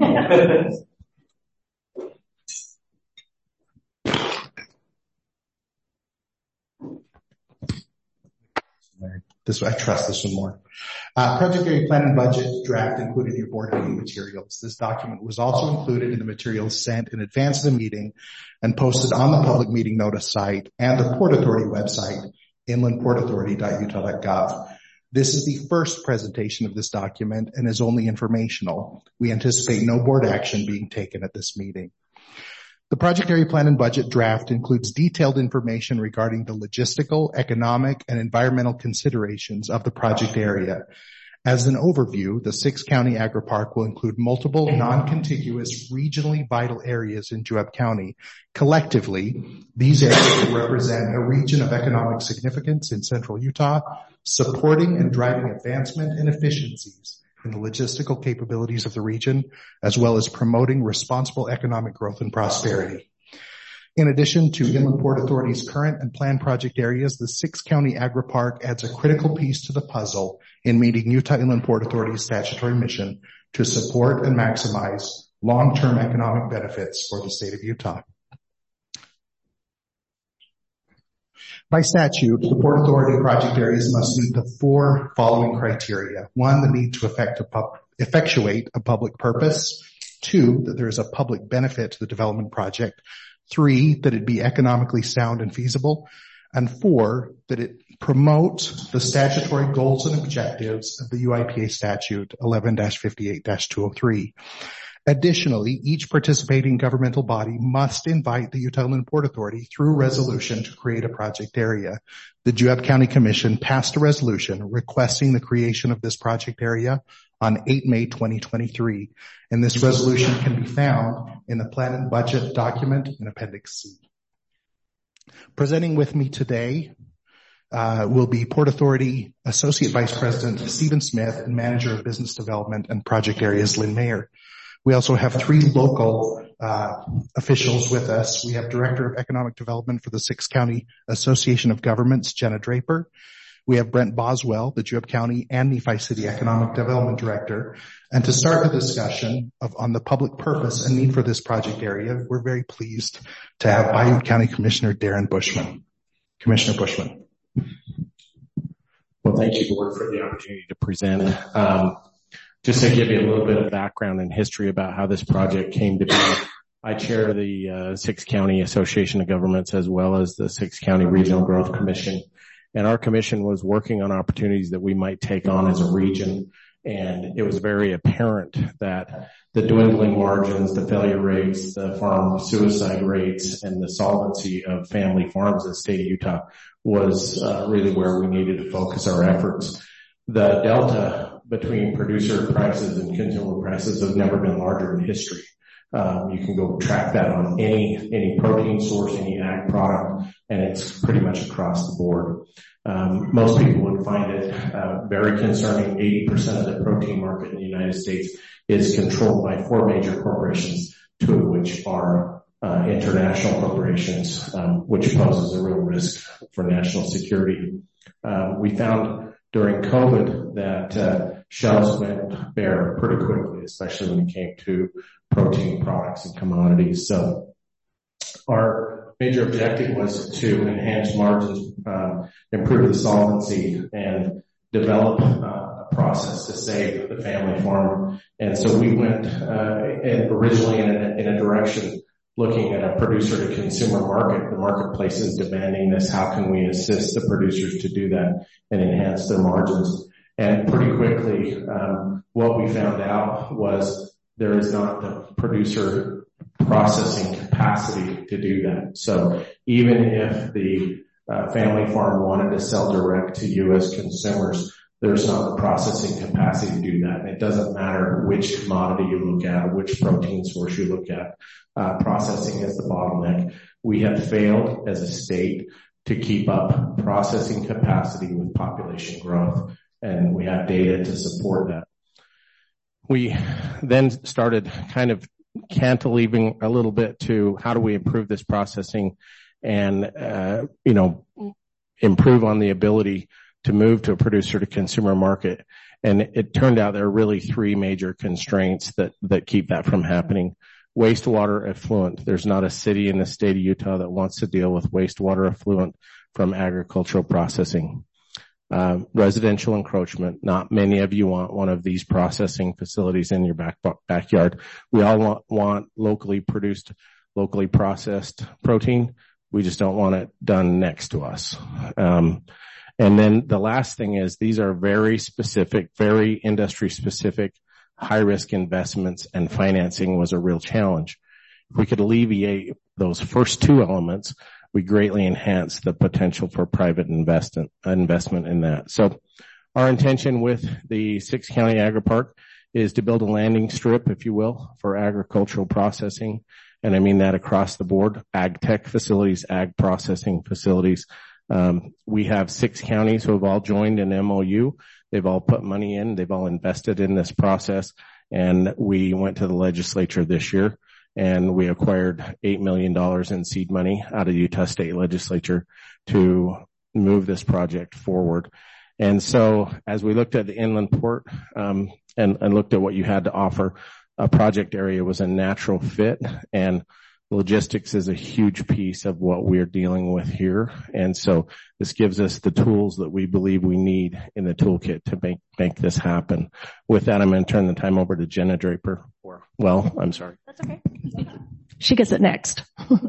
This, I trust this one more. Uh, project area plan and budget draft included your board meeting materials. This document was also included in the materials sent in advance of the meeting and posted on the public meeting notice site and the Port Authority website, inland port authority dot utah dot gov. This is the first presentation of this document and is only informational. We anticipate no board action being taken at this meeting. The project area plan and budget draft includes detailed information regarding the logistical, economic, and environmental considerations of the project area. As an overview, the six-county agri-park will include multiple non-contiguous regionally vital areas in Juab County. Collectively, these areas represent a region of economic significance in central Utah, supporting and driving advancement and efficiencies in the logistical capabilities of the region, as well as promoting responsible economic growth and prosperity. In addition to Inland Port Authority's current and planned project areas, the six-county agri-park adds a critical piece to the puzzle in meeting Utah Inland Port Authority's statutory mission to support and maximize long-term economic benefits for the state of Utah. By statute, the Port Authority project areas must meet the four following criteria. One, the need to effect a pub- effectuate a public purpose. Two, that there is a public benefit to the development project. Three, that it be economically sound and feasible. And four, that it promote the statutory goals and objectives of the U I P A statute eleven dash fifty-eight dash two oh three. Additionally, each participating governmental body must invite the Utah Inland Port Authority through resolution to create a project area. The Juab County Commission passed a resolution requesting the creation of this project area on the eighth of May twenty twenty-three, and this resolution can be found in the plan and budget document in Appendix C. Presenting with me today uh, will be Port Authority Associate Vice President Stephen Smith and Manager of Business Development and Project Areas Lynn Mayer. We also have three local uh officials with us. We have Director of Economic Development for the Six-County Association of Governments, Jenna Draper. We have Brent Boswell, the Juab County and Nephi City Economic Development Director. And to start the discussion of, on the public purpose and need for this project area, we're very pleased to have Bayou County Commissioner Darren Bushman. Commissioner Bushman. Well, thank you, Board, for the opportunity to present. Um, just to give you a little bit of background and history about how this project came to be. I chair the uh, Six-County Association of Governments as well as the Six-County Regional Growth Commission. And our commission was working on opportunities that we might take on as a region. And it was very apparent that the dwindling margins, the failure rates, the farm suicide rates, and the solvency of family farms in the state of Utah was uh, really where we needed to focus our efforts. The delta between producer prices and consumer prices has never been larger in history. Um, you can go track that on any, any protein source, any ag product, and it's pretty much across the board. Um, most people would find it uh, very concerning. eighty percent of the protein market in the United States is controlled by four major corporations, two of which are uh, international corporations, um, which poses a real risk for national security. Uh, we found during COVID that uh, shelves went bare pretty quickly, especially when it came to protein products and commodities. So our major objective was to enhance margins, uh, improve the solvency, and develop uh, a process to save the family farm. And so we went uh, in originally in a, in a direction looking at a producer to consumer market. The marketplace is demanding this. How can we assist the producers to do that and enhance their margins? And pretty quickly, um, what we found out was there is not the producer processing capacity to do that. So even if the uh, family farm wanted to sell direct to U S consumers, there's not the processing capacity to do that. It doesn't matter which commodity you look at or which protein source you look at. Uh, processing is the bottleneck. We have failed as a state to keep up processing capacity with population growth, and we have data to support that. We then started kind of cantilevering a little bit to how do we improve this processing and, uh, you know, improve on the ability to move to a producer to consumer market. And it turned out there are really three major constraints that, that keep that from happening. Wastewater effluent. There's not a city in the state of Utah that wants to deal with wastewater effluent from agricultural processing. Uh, residential encroachment. Not many of you want one of these processing facilities in your back, backyard. We all want, want locally produced, locally processed protein. We just don't want it done next to us. Um, and then the last thing is these are very specific, very industry specific, high risk investments, and financing was a real challenge. If we could alleviate those first two elements, we greatly enhance the potential for private investment, investment in that. So our intention with the Six County Agri-Park is to build a landing strip, if you will, for agricultural processing. And I mean that across the board, ag tech facilities, ag processing facilities. Um, we have six counties who have all joined an M O U. They've all put money in. They've all invested in this process. And we went to the legislature this year and we acquired eight million dollars in seed money out of the Utah State Legislature to move this project forward. And so as we looked at the inland port, um, and, and looked at what you had to offer, a project area was a natural fit, and logistics is a huge piece of what we're dealing with here. And so this gives us the tools that we believe we need in the toolkit to make, make this happen. With that, I'm going to turn the time over to Jenna Draper. Or, well, I'm sorry. That's okay. She gets it next.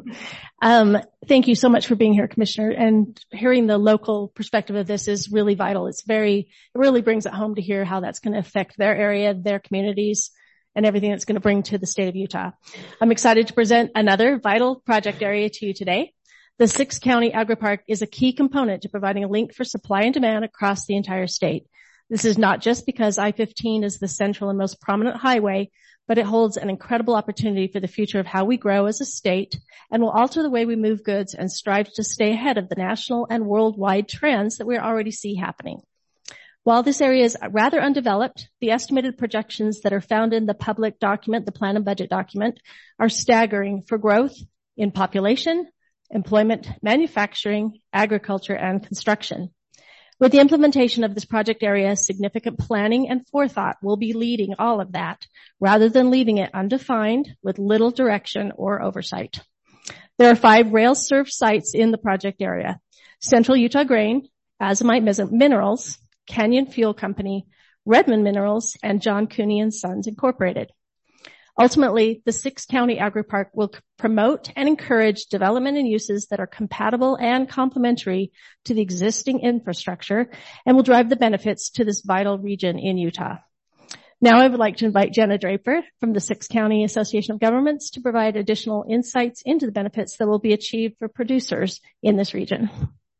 um, thank you so much for being here, Commissioner. And hearing the local perspective of this is really vital. It's very, it really brings it home to hear how that's going to affect their area, their communities, and everything that's going to bring to the state of Utah. I'm excited to present another vital project area to you today. The Six County Agri-Park is a key component to providing a link for supply and demand across the entire state. This is not just because I fifteen is the central and most prominent highway, but it holds an incredible opportunity for the future of how we grow as a state and will alter the way we move goods and strive to stay ahead of the national and worldwide trends that we already see happening. While this area is rather undeveloped, the estimated projections that are found in the public document, the plan and budget document, are staggering for growth in population, employment, manufacturing, agriculture, and construction. With the implementation of this project area, significant planning and forethought will be leading all of that, rather than leaving it undefined with little direction or oversight. There are five rail-served sites in the project area: Central Utah Grain, Azomite Minerals, Canyon Fuel Company, Redmond Minerals, and John Cooney and Sons Incorporated. Ultimately, the Six County Agri-Park will promote and encourage development and uses that are compatible and complementary to the existing infrastructure and will drive the benefits to this vital region in Utah. Now I would like to invite Jenna Draper from the Six County Association of Governments to provide additional insights into the benefits that will be achieved for producers in this region.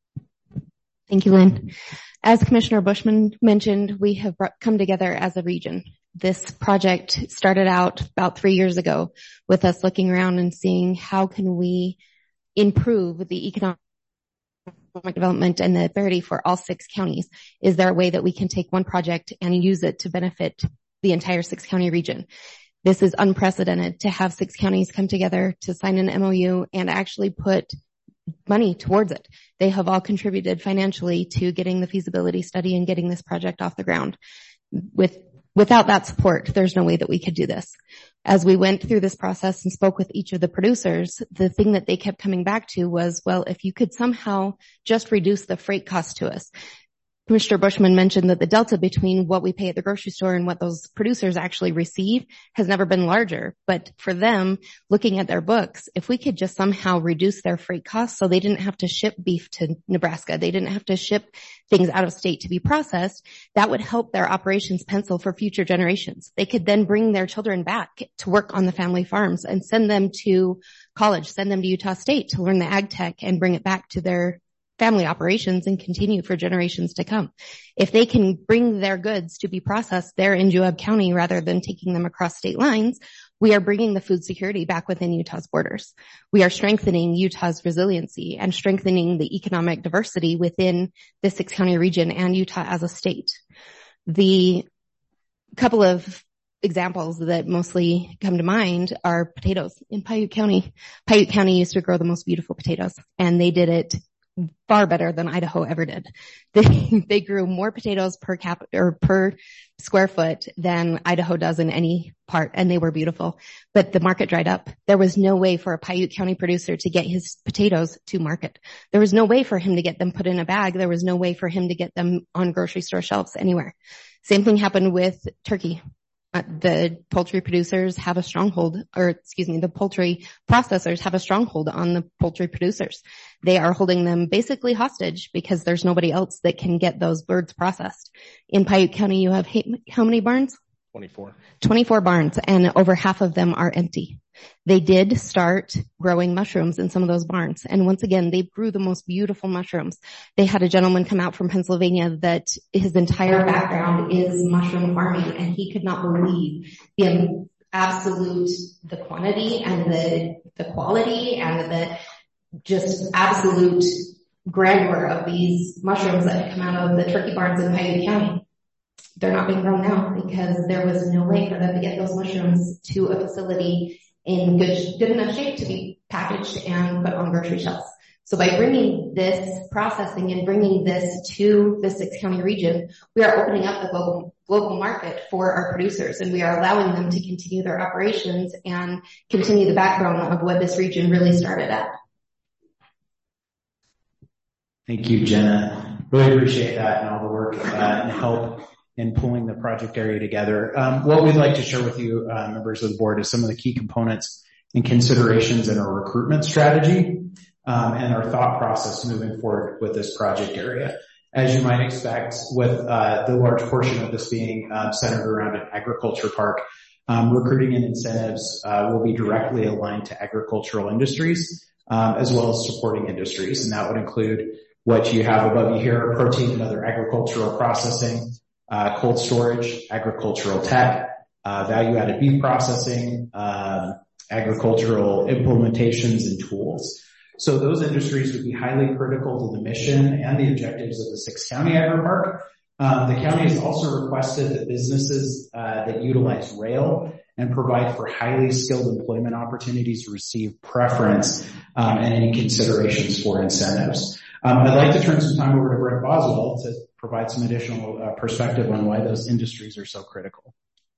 Thank you, Lynn. As Commissioner Bushman mentioned, we have come together as a region. This project started out about three years ago with us looking around and seeing how can we improve the economic development and the ability for all six counties. Is there a way that we can take one project and use it to benefit the entire six county region? This is unprecedented to have six counties come together to sign an M O U and actually put money towards it. They have all contributed financially to getting the feasibility study and getting this project off the ground. With Without that support, there's no way that we could do this. As we went through this process and spoke with each of the producers, the thing that they kept coming back to was, well, if you could somehow just reduce the freight cost to us. Commissioner Bushman mentioned that the delta between what we pay at the grocery store and what those producers actually receive has never been larger. But for them, looking at their books, if we could just somehow reduce their freight costs so they didn't have to ship beef to Nebraska, they didn't have to ship things out of state to be processed, that would help their operations pencil for future generations. They could then bring their children back to work on the family farms and send them to college, send them to Utah State to learn the ag tech and bring it back to their family operations and continue for generations to come. If they can bring their goods to be processed there in Juab County rather than taking them across state lines, we are bringing the food security back within Utah's borders. We are strengthening Utah's resiliency and strengthening the economic diversity within the six county region and Utah as a state. The couple of examples that mostly come to mind are potatoes in Piute County. Piute County used to grow the most beautiful potatoes, and they did it far better than Idaho ever did. They, they grew more potatoes per cap or per square foot than Idaho does in any part, and they were beautiful. But the market dried up. There was no way for a Piute County producer to get his potatoes to market. There was no way for him to get them put in a bag. There was no way for him to get them on grocery store shelves anywhere. Same thing happened with turkey. Uh, the poultry producers have a stronghold, or excuse me, the poultry processors have a stronghold on the poultry producers. They are holding them basically hostage because there's nobody else that can get those birds processed. In Piute County, you have how many barns? twenty-four. twenty-four barns, and over half of them are empty. They did start growing mushrooms in some of those barns. And once again, they grew the most beautiful mushrooms. They had a gentleman come out from Pennsylvania that his entire background is mushroom farming, and he could not believe the absolute, the quantity and the, the quality and the just absolute grandeur of these mushrooms that had come out of the turkey barns in Piute County. They're not being grown now because there was no way for them to get those mushrooms to a facility in good, good enough shape to be packaged and put on grocery shelves. So by bringing this processing and bringing this to the six county region, we are opening up the global, global market for our producers, and we are allowing them to continue their operations and continue the background of what this region really started at. Thank you, Jenna. Really appreciate that and all the work uh, and help in pulling the project area together. Um, what we'd like to share with you, uh, members of the board, is some of the key components and considerations in our recruitment strategy um, and our thought process moving forward with this project area. As you might expect, with uh, the large portion of this being um, centered around an agriculture park, um, recruiting and incentives uh, will be directly aligned to agricultural industries um, as well as supporting industries, and that would include what you have above you here: protein and other agricultural processing, Uh, cold storage, agricultural tech, uh, value-added beef processing, um, agricultural implementations and tools. So those industries would be highly critical to the mission and the objectives of the six county agri-park. Um, the county has also requested that businesses uh, that utilize rail and provide for highly skilled employment opportunities receive preference um, and any considerations for incentives. Um, I'd like to turn some time over to Brent Boswell to provide some additional uh, perspective on why those industries are so critical.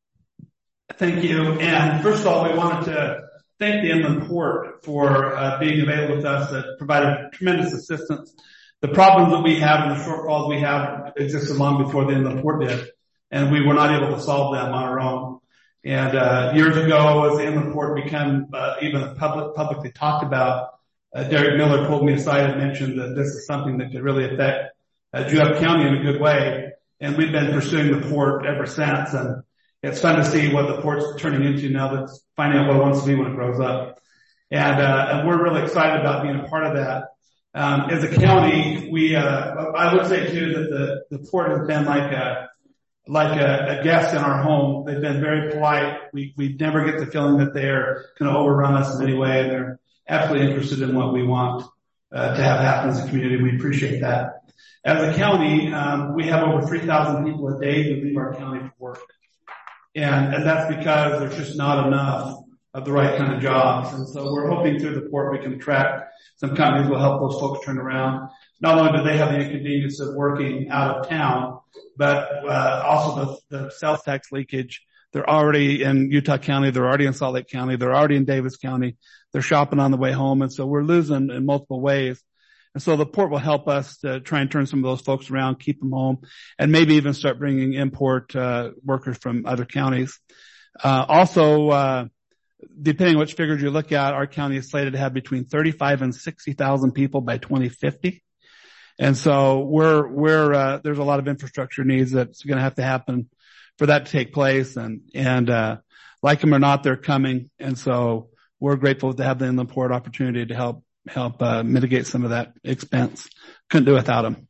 Thank you. And first of all, we wanted to thank the Inland Port for uh, being available with us. It provided tremendous assistance. The problems that we have and the shortfalls we have existed long before the Inland Port did, and we were not able to solve them on our own. And uh years ago, as the Inland Port became uh, even public, publicly talked about, uh, Derek Miller pulled me aside and mentioned that this is something that could really affect uh, Juab County in a good way. And we've been pursuing the port ever since. And it's fun to see what the port's turning into now, that's finding out what it wants to be when it grows up. And, uh, and we're really excited about being a part of that. Um, as a county, we, uh, I would say too that the, the port has been like a, like a, a guest in our home. They've been very polite. We, we never get the feeling that they're going to overrun us in any way. They're absolutely interested in what we want, uh, to have happen as a community. We appreciate that. As a county, um, we have over three thousand people a day who leave our county for work. And, and that's because there's just not enough of the right kind of jobs. And so we're hoping through the port we can attract some companies will help those folks turn around. Not only do they have the inconvenience of working out of town, but uh, also the, the sales tax leakage. They're already in Utah County. They're already in Salt Lake County. They're already in Davis County. They're shopping on the way home. And so we're losing in multiple ways. And so the port will help us to try and turn some of those folks around, keep them home, and maybe even start bringing import uh, workers from other counties. Uh, also, uh, depending on which figures you look at, our county is slated to have between thirty-five and sixty thousand people by twenty fifty. And so we're, we're, uh, there's a lot of infrastructure needs that's going to have to happen for that to take place. And, and, uh, like them or not, they're coming. And so we're grateful to have the Inland Port opportunity to help, help, uh, mitigate some of that expense. Couldn't do without them.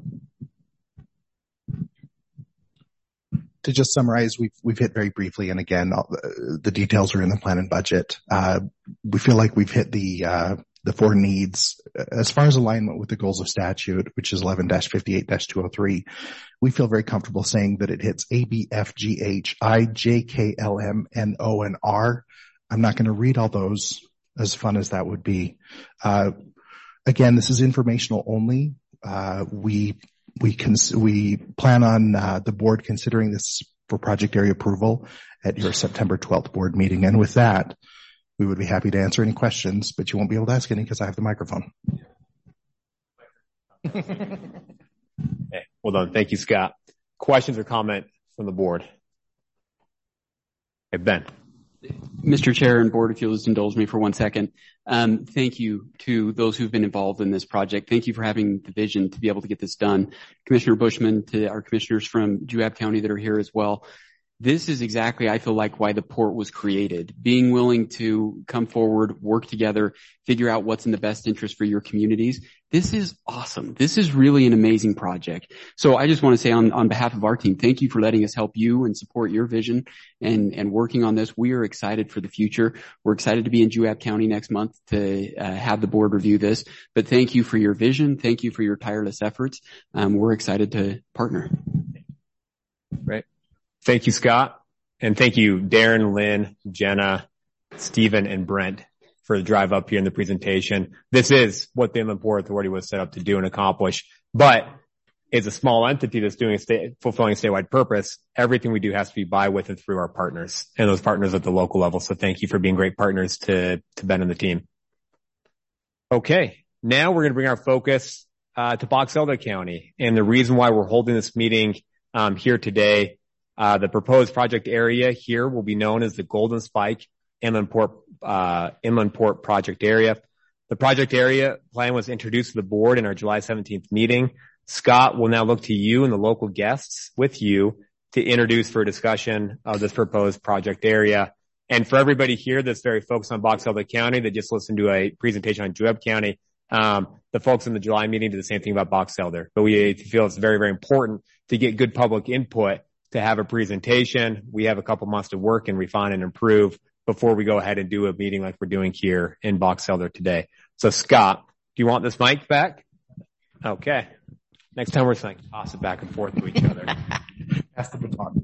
To just summarize, we've, we've hit very briefly, and again, all the, the details are in the plan and budget. Uh, we feel like we've hit the, uh, the four needs. As far as alignment with the goals of statute, which is eleven dash fifty-eight dash two oh three, we feel very comfortable saying that it hits A, B, F, G, H, I, J, K, L, M, N, O, and R. I'm not going to read all those, as fun as that would be. Uh, Again, this is informational only. Uh, we, we cons- we plan on, uh, the board considering this for project area approval at your September twelfth board meeting. And with that, we would be happy to answer any questions, but you won't be able to ask any because I have the microphone. Okay, well done. Thank you, Scott. Questions or comment from the board? Okay, Ben. Mister Chair and Board, if you'll just indulge me for one second. Um, thank you to those who've been involved in this project. Thank you for having the vision to be able to get this done. Commissioner Bushman, to our commissioners from Juab County that are here as well. This is exactly, I feel like, why the port was created. Being willing to come forward, work together, figure out what's in the best interest for your communities. This is awesome. This is really an amazing project. So I just want to say on, on behalf of our team, thank you for letting us help you and support your vision and, and working on this. We are excited for the future. We're excited to be in Juab County next month to uh, have the board review this. But thank you for your vision. Thank you for your tireless efforts. Um, we're excited to partner. Great. Thank you, Scott. And thank you, Darren, Lynn, Jenna, Stephen, and Brent for the drive up here in the presentation. This is what the Inland Port Authority was set up to do and accomplish, but it's a small entity that's doing a state, fulfilling a statewide purpose. Everything we do has to be by, with, and through our partners and those partners at the local level. So thank you for being great partners to, to Ben and the team. Okay. Now we're going to bring our focus, uh, to Box Elder County. And the reason why we're holding this meeting, um, here today. Uh, the proposed project area here will be known as the Golden Spike Inland Port, uh, Inland Port Project Area. The project area plan was introduced to the board in our July seventeenth meeting. Scott will now look to you and the local guests with you to introduce for a discussion of this proposed project area. And for everybody here that's very focused on Box Elder County that just listened to a presentation on Juab County, um, the folks in the July meeting did the same thing about Box Elder. But we feel it's very, very important to get good public input to have a presentation. We have a couple months to work and refine and improve before we go ahead and do a meeting like we're doing here in Box Elder today. So Scott, do you want this mic back? Okay. Next time we're saying toss it back and forth to each other. Pass the baton.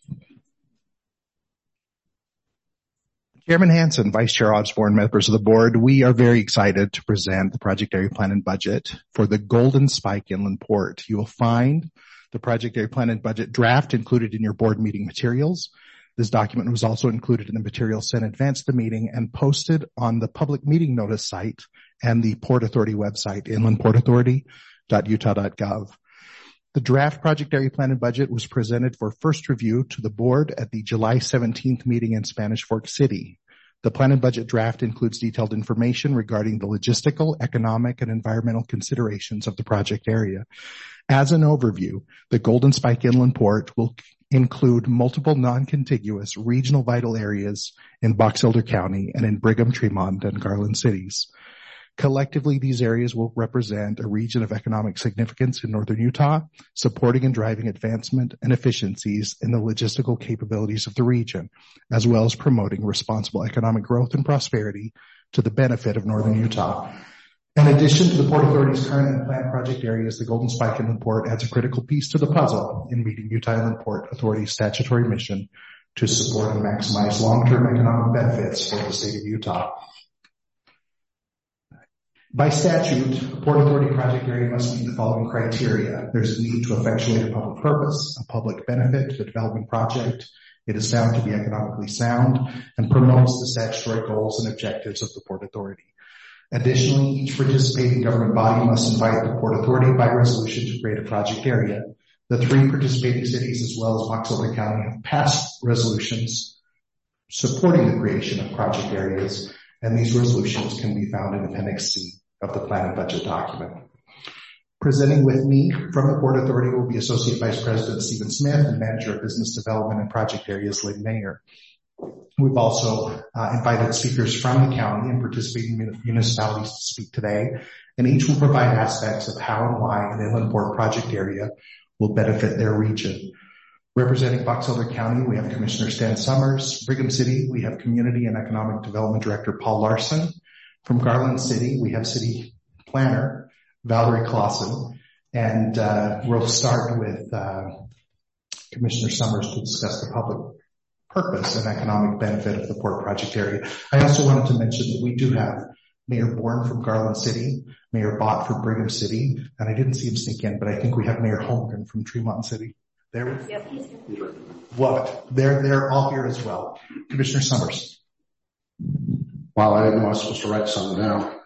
Chairman Hanson, Vice Chair Osborne, members of the board, we are very excited to present the project area plan and budget for the Golden Spike Inland Port. You will find the project area plan and budget draft included in your board meeting materials. This document was also included in the materials sent in advance of the meeting and posted on the public meeting notice site and the Port Authority website, inland port authority dot utah dot gov. The draft project area plan and budget was presented for first review to the board at the July seventeenth meeting in Spanish Fork City. The plan and budget draft includes detailed information regarding the logistical, economic, and environmental considerations of the project area. As an overview, the Golden Spike Inland Port will include multiple non-contiguous regional vital areas in Box Elder County and in Brigham, Tremont, and Garland cities. Collectively, these areas will represent a region of economic significance in northern Utah, supporting and driving advancement and efficiencies in the logistical capabilities of the region, as well as promoting responsible economic growth and prosperity to the benefit of northern Utah. In addition to the Port Authority's current and planned project areas, the Golden Spike Inland Port adds a critical piece to the puzzle in meeting Utah Inland Port Authority's statutory mission to support and maximize long-term economic benefits for the state of Utah. By statute, a Port Authority project area must meet the following criteria. There's a need to effectuate a public purpose, a public benefit to the development project. It is found to be economically sound and promotes the statutory goals and objectives of the Port Authority. Additionally, each participating government body must invite the Port Authority by resolution to create a project area. The three participating cities, as well as Box Elder County, have passed resolutions supporting the creation of project areas, and these resolutions can be found in Appendix C of the plan and budget document. Presenting with me from the Port Authority will be Associate Vice President Stephen Smith and Manager of Business Development and Project Areas Lynn Mayer. We've also uh, invited speakers from the county and participating municipalities to speak today, and each will provide aspects of how and why an inland port project area will benefit their region. Representing Box Elder County, we have Commissioner Stan Summers. Brigham City, we have Community and Economic Development Director Paul Larson. From Garland City, we have City Planner Valerie Clausen, and uh, we'll start with uh, Commissioner Summers to discuss the public purpose and economic benefit of the port project area. I also wanted to mention that we do have Mayor Bourne from Garland City, Mayor Bott from Brigham City, and I didn't see him sneak in, but I think we have Mayor Holmgren from Tremont City. There we yep. Love it. They're, they're all here as well. Commissioner Summers. Wow, I didn't know I was supposed to write something down.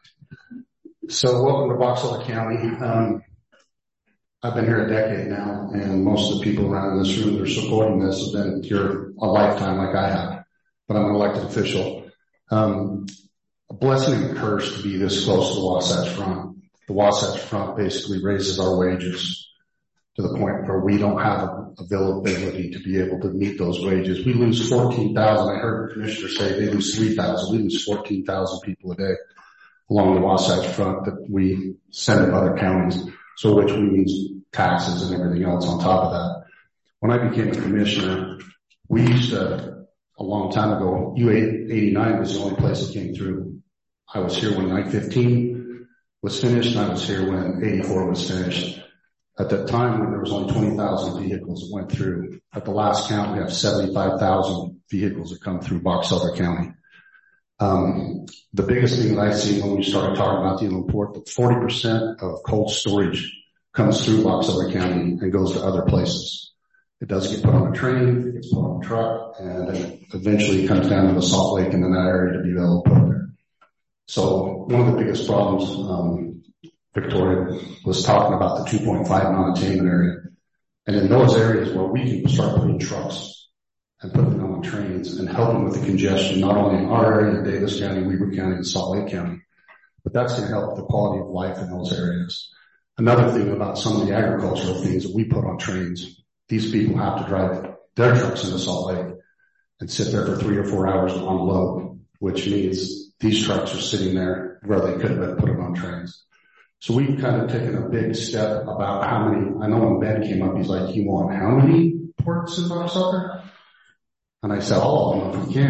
So welcome to Box Elder County. Um, I've been here a decade now, and most of the people around in this room that are supporting this have been here a lifetime like I have, but I'm an elected official. Um, a blessing and a curse to be this close to the Wasatch Front. The Wasatch Front basically raises our wages to the point where we don't have availability to be able to meet those wages. We lose fourteen thousand. I heard the commissioner say they lose three thousand. We lose fourteen thousand people a day along the Wasatch Front that we send to other counties. So which means taxes and everything else on top of that. When I became a commissioner, we used to, a long time ago, U eighty-nine was the only place that came through. I was here when nine fifteen was finished, and I was here when eighty-four was finished. At that time, when there was only twenty thousand vehicles that went through. At the last count, we have seventy-five thousand vehicles that come through Box Elder County. Um, the biggest thing that I see when we started talking about the inland port, that forty percent of cold storage comes through Box Elder County and goes to other places. It does get put on a train, it gets put on a truck, and then eventually it comes down to the Salt Lake and in that area to be able to put there. So one of the biggest problems, um, Victoria was talking about the two point five non-attainment area. And in those areas where we can start putting trucks and putting them on trains and helping with the congestion, not only in our area, Davis County, Weber County, and Salt Lake County, but that's going to help the quality of life in those areas. Another thing about some of the agricultural things that we put on trains, these people have to drive their trucks into Salt Lake and sit there for three or four hours to unload, which means these trucks are sitting there where they could have been put on trains. So we've kind of taken a big step about how many, I know when Ben came up, he's like, you want how many ports in Box Elder? And I said, all of them if we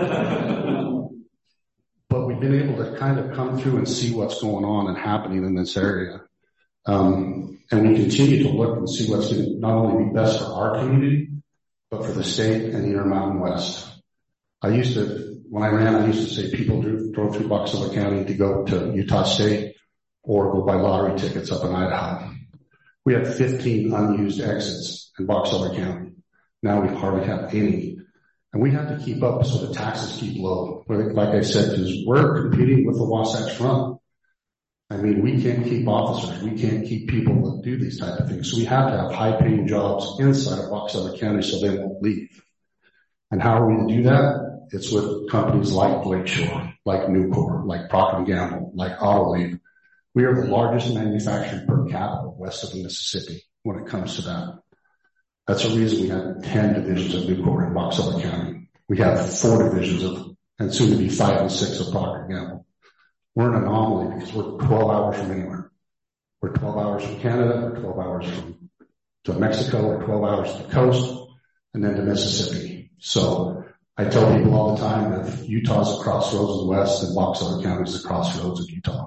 can. But we've been able to kind of come through and see what's going on and happening in this area. Um, and we continue to look and see what's going to not only be best for our community, but for the state and the Intermountain West. I used to, when I ran, I used to say people drove, drove through Box Elder County to go to Utah State or go buy lottery tickets up in Idaho. We had fifteen unused exits in Box Elder County. Now we hardly have any. And we have to keep up so the taxes keep low. Like I said, because we're competing with the Wasatch Front. I mean, we can't keep officers. We can't keep people that do these type of things. So we have to have high-paying jobs inside of Box Elder County so they won't leave. And how are we to do that? It's with companies like Lakeshore, like Nucor, like Procter and Gamble, like Autoleave. We are the largest manufacturer per capita west of the Mississippi when it comes to that. That's the reason we have ten divisions of Nucor in Box Elder County. We have four divisions of, and soon to be five and six of Procter and Gamble. We're an anomaly because we're twelve hours from anywhere. We're twelve hours from Canada, we're twelve hours from to Mexico, we're twelve hours to the coast, and then to Mississippi. So I tell people all the time that Utah's the crossroads of the West and Box Elder County is the crossroads of Utah.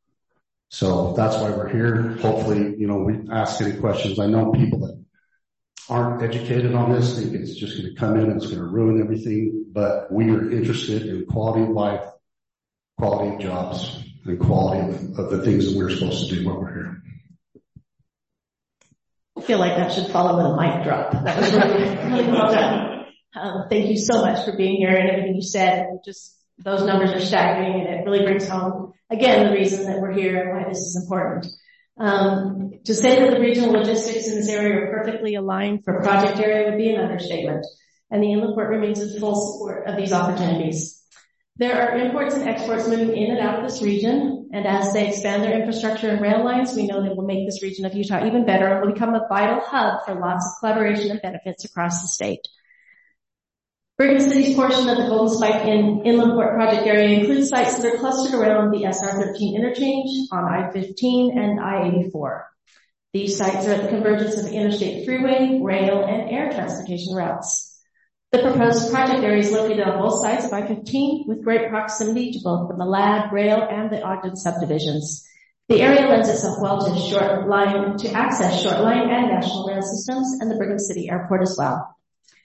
So that's why we're here. Hopefully, you know, we ask any questions. I know people that aren't educated on this think it's just going to come in and it's going to ruin everything, but we are interested in quality of life, quality of jobs, and quality of, of the things that we're supposed to do while we're here. I feel like that should follow with a mic drop. That was really, really well done. Um, thank you so much for being here and everything you said. Just those numbers are staggering, and it really brings home, again, the reason that we're here and why this is important. Um, to say that the regional logistics in this area are perfectly aligned for project area would be an understatement, and the Inland Port remains in full support of these opportunities. There are imports and exports moving in and out of this region, and as they expand their infrastructure and rail lines, we know they will make this region of Utah even better and will become a vital hub for lots of collaboration and benefits across the state. Brigham City's portion of the Golden Spike in Inland Port project area includes sites that are clustered around the S R thirteen interchange on I fifteen and I eighty-four. These sites are at the convergence of interstate freeway, rail, and air transportation routes. The proposed project area is located on both sides of I fifteen with great proximity to both the Malad, rail, and the Ogden subdivisions. The area lends itself well to short line, to access short line and national rail systems and the Brigham City Airport as well.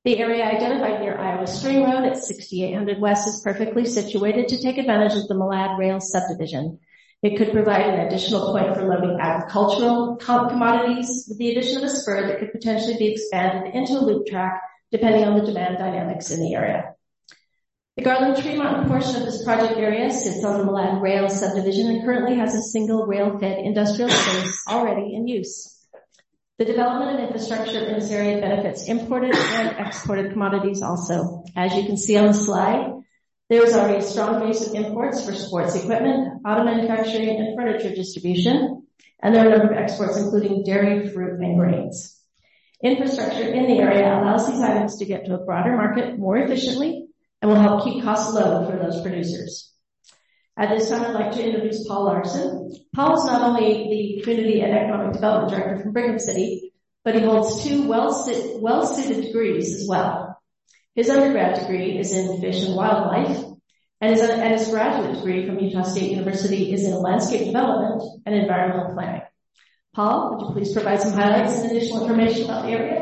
The area identified near Iowa Spring Road at sixty-eight hundred West is perfectly situated to take advantage of the Malad Rail subdivision. It could provide an additional point for loading agricultural commodities with the addition of a spur that could potentially be expanded into a loop track depending on the demand dynamics in the area. The Garland-Tremont portion of this project area sits on the Malad Rail subdivision and currently has a single rail-fed industrial space already in use. The development of infrastructure in this area benefits imported and exported commodities also. As you can see on the slide, there is already a strong base of imports for sports equipment, auto manufacturing, and furniture distribution, and there are a number of exports including dairy, fruit, and grains. Infrastructure in the area allows these items to get to a broader market more efficiently and will help keep costs low for those producers. At this time, I'd like to introduce Paul Larson. Paul is not only the Community and Economic Development Director from Brigham City, but he holds two well-suited well degrees as well. His undergrad degree is in fish and wildlife, and his, and his graduate degree from Utah State University is in landscape development and environmental planning. Paul, would you please provide some highlights and additional information about the area?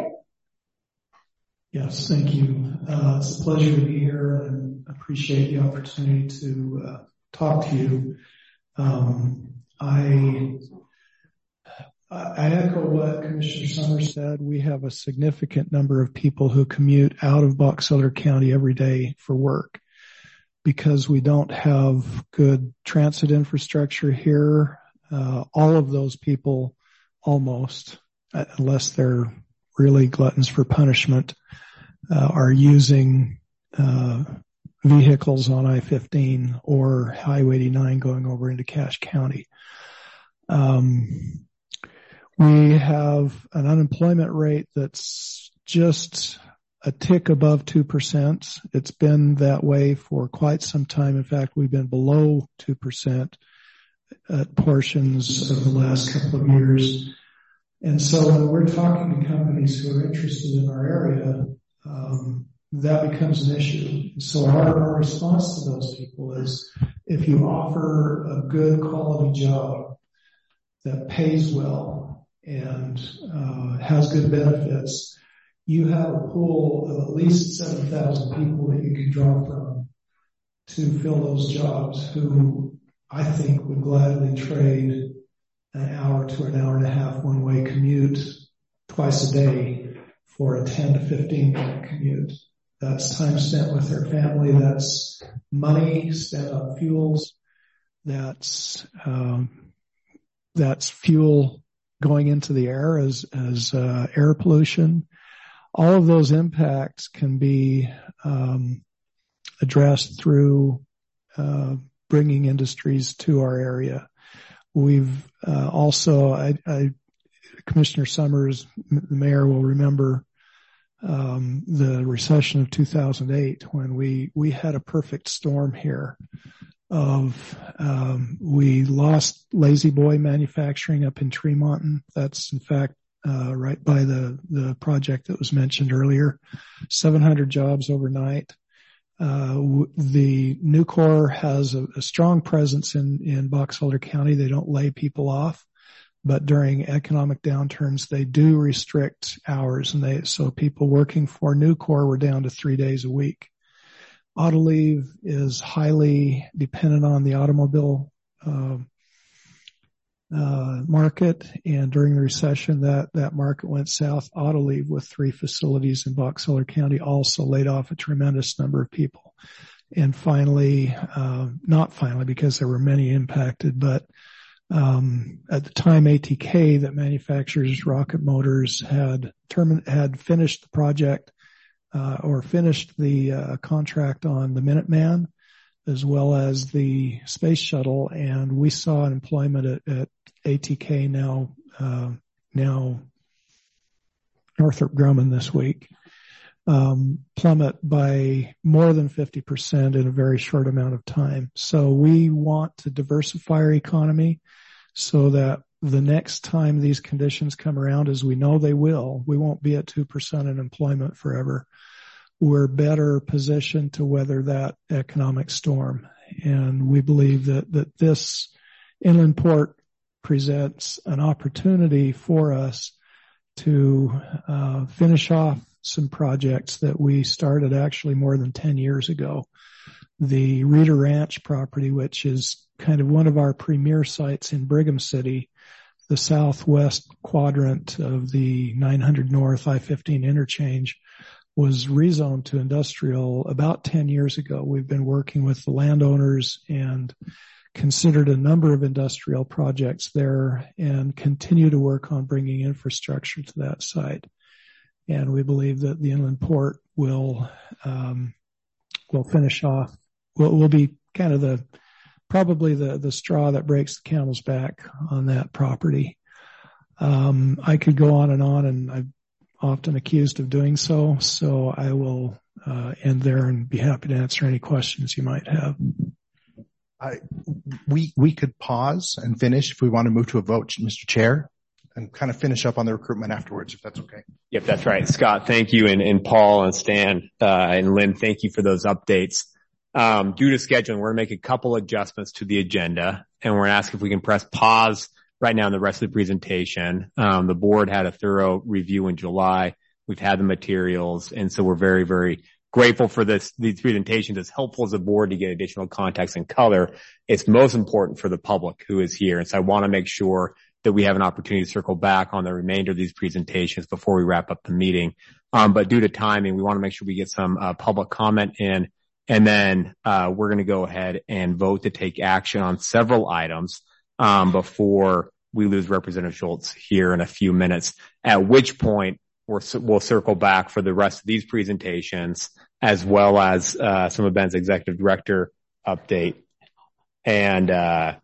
Yes, thank you. Uh, it's a pleasure to be here and appreciate the opportunity to uh, talk to you. Um, I I echo what Commissioner Summers said. We have a significant number of people who commute out of Box Elder County every day for work because we don't have good transit infrastructure here. Uh, all of those people, almost, unless they're really gluttons for punishment, uh, are using uh vehicles on I fifteen or Highway eighty-nine going over into Cache County. Um, we have an unemployment rate that's just a tick above two percent. It's been that way for quite some time. In fact, we've been below two percent at portions of the last couple of years. And so when we're talking to companies who are interested in our area, um, that becomes an issue. So our, our response to those people is if you offer a good quality job that pays well and uh, has good benefits, you have a pool of at least seven thousand people that you can draw from to fill those jobs who I think would gladly trade an hour to an hour and a half one-way commute twice a day for a ten to fifteen minute commute. That's time spent with their family. That's money spent on fuels. That's um, that's fuel going into the air as as uh, air pollution. All of those impacts can be um, addressed through uh, bringing industries to our area. We've uh, also, I, I, Commissioner Summers, the mayor, will remember um, the recession of two thousand eight when we we had a perfect storm here. Of um, we lost Lazy Boy manufacturing up in Tremont. That's in fact uh, right by the the project that was mentioned earlier. seven hundred jobs overnight. Uh, the Nucor has a, a strong presence in in Box Elder County. They don't lay people off, but during economic downturns, they do restrict hours, and they so people working for Nucor were down to three days a week. Autoliv is highly dependent on the automobile uh, uh, market, and during the recession, that that market went south. Autoliv, with three facilities in Box Elder County, also laid off a tremendous number of people. And finally, uh, not finally, because there were many impacted, but um, at the time, A T K, that manufactures rocket motors, had termin- had finished the project. Uh, or finished the uh, contract on the Minuteman as well as the space shuttle, and we saw unemployment at, at A T K now, uh, now Northrop Grumman this week, um, plummet by more than fifty percent in a very short amount of time. So we want to diversify our economy so that the next time these conditions come around, as we know they will, we won't be at two percent unemployment forever. We're better positioned to weather that economic storm. And we believe that, that this inland port presents an opportunity for us to uh, finish off some projects that we started actually more than ten years ago. The Reeder Ranch property, which is kind of one of our premier sites in Brigham City, the southwest quadrant of the nine hundred North I fifteen interchange, was rezoned to industrial about ten years ago. We've been working with the landowners and considered a number of industrial projects there and continue to work on bringing infrastructure to that site. And we believe that the inland port will, um, will finish off, will, will be kind of the, probably the, the straw that breaks the camel's back on that property. Um, I could go on and on, and I'm often accused of doing so. So I will, uh, end there and be happy to answer any questions you might have. I, we, we could pause and finish if we want to move to a vote, Mister Chair, and kind of finish up on the recruitment afterwards, if that's okay. Yep, that's right. Scott, thank you. And, and Paul and Stan, uh, and Lynn, thank you for those updates. Um, due to scheduling, we're going to make a couple adjustments to the agenda, and we're going to ask if we can press pause right now on the rest of the presentation. Um, the board had a thorough review in July. We've had the materials, and so we're very, very grateful for this, these presentations. It's helpful as a board to get additional context and color. It's most important for the public who is here. And so I want to make sure that we have an opportunity to circle back on the remainder of these presentations before we wrap up the meeting. Um, but due to timing, we want to make sure we get some uh, public comment in, and then uh, we're going to go ahead and vote to take action on several items um, before we lose Representative Schultz here in a few minutes, at which point we're, we'll circle back for the rest of these presentations, as well as uh, some of Ben's executive director update. And uh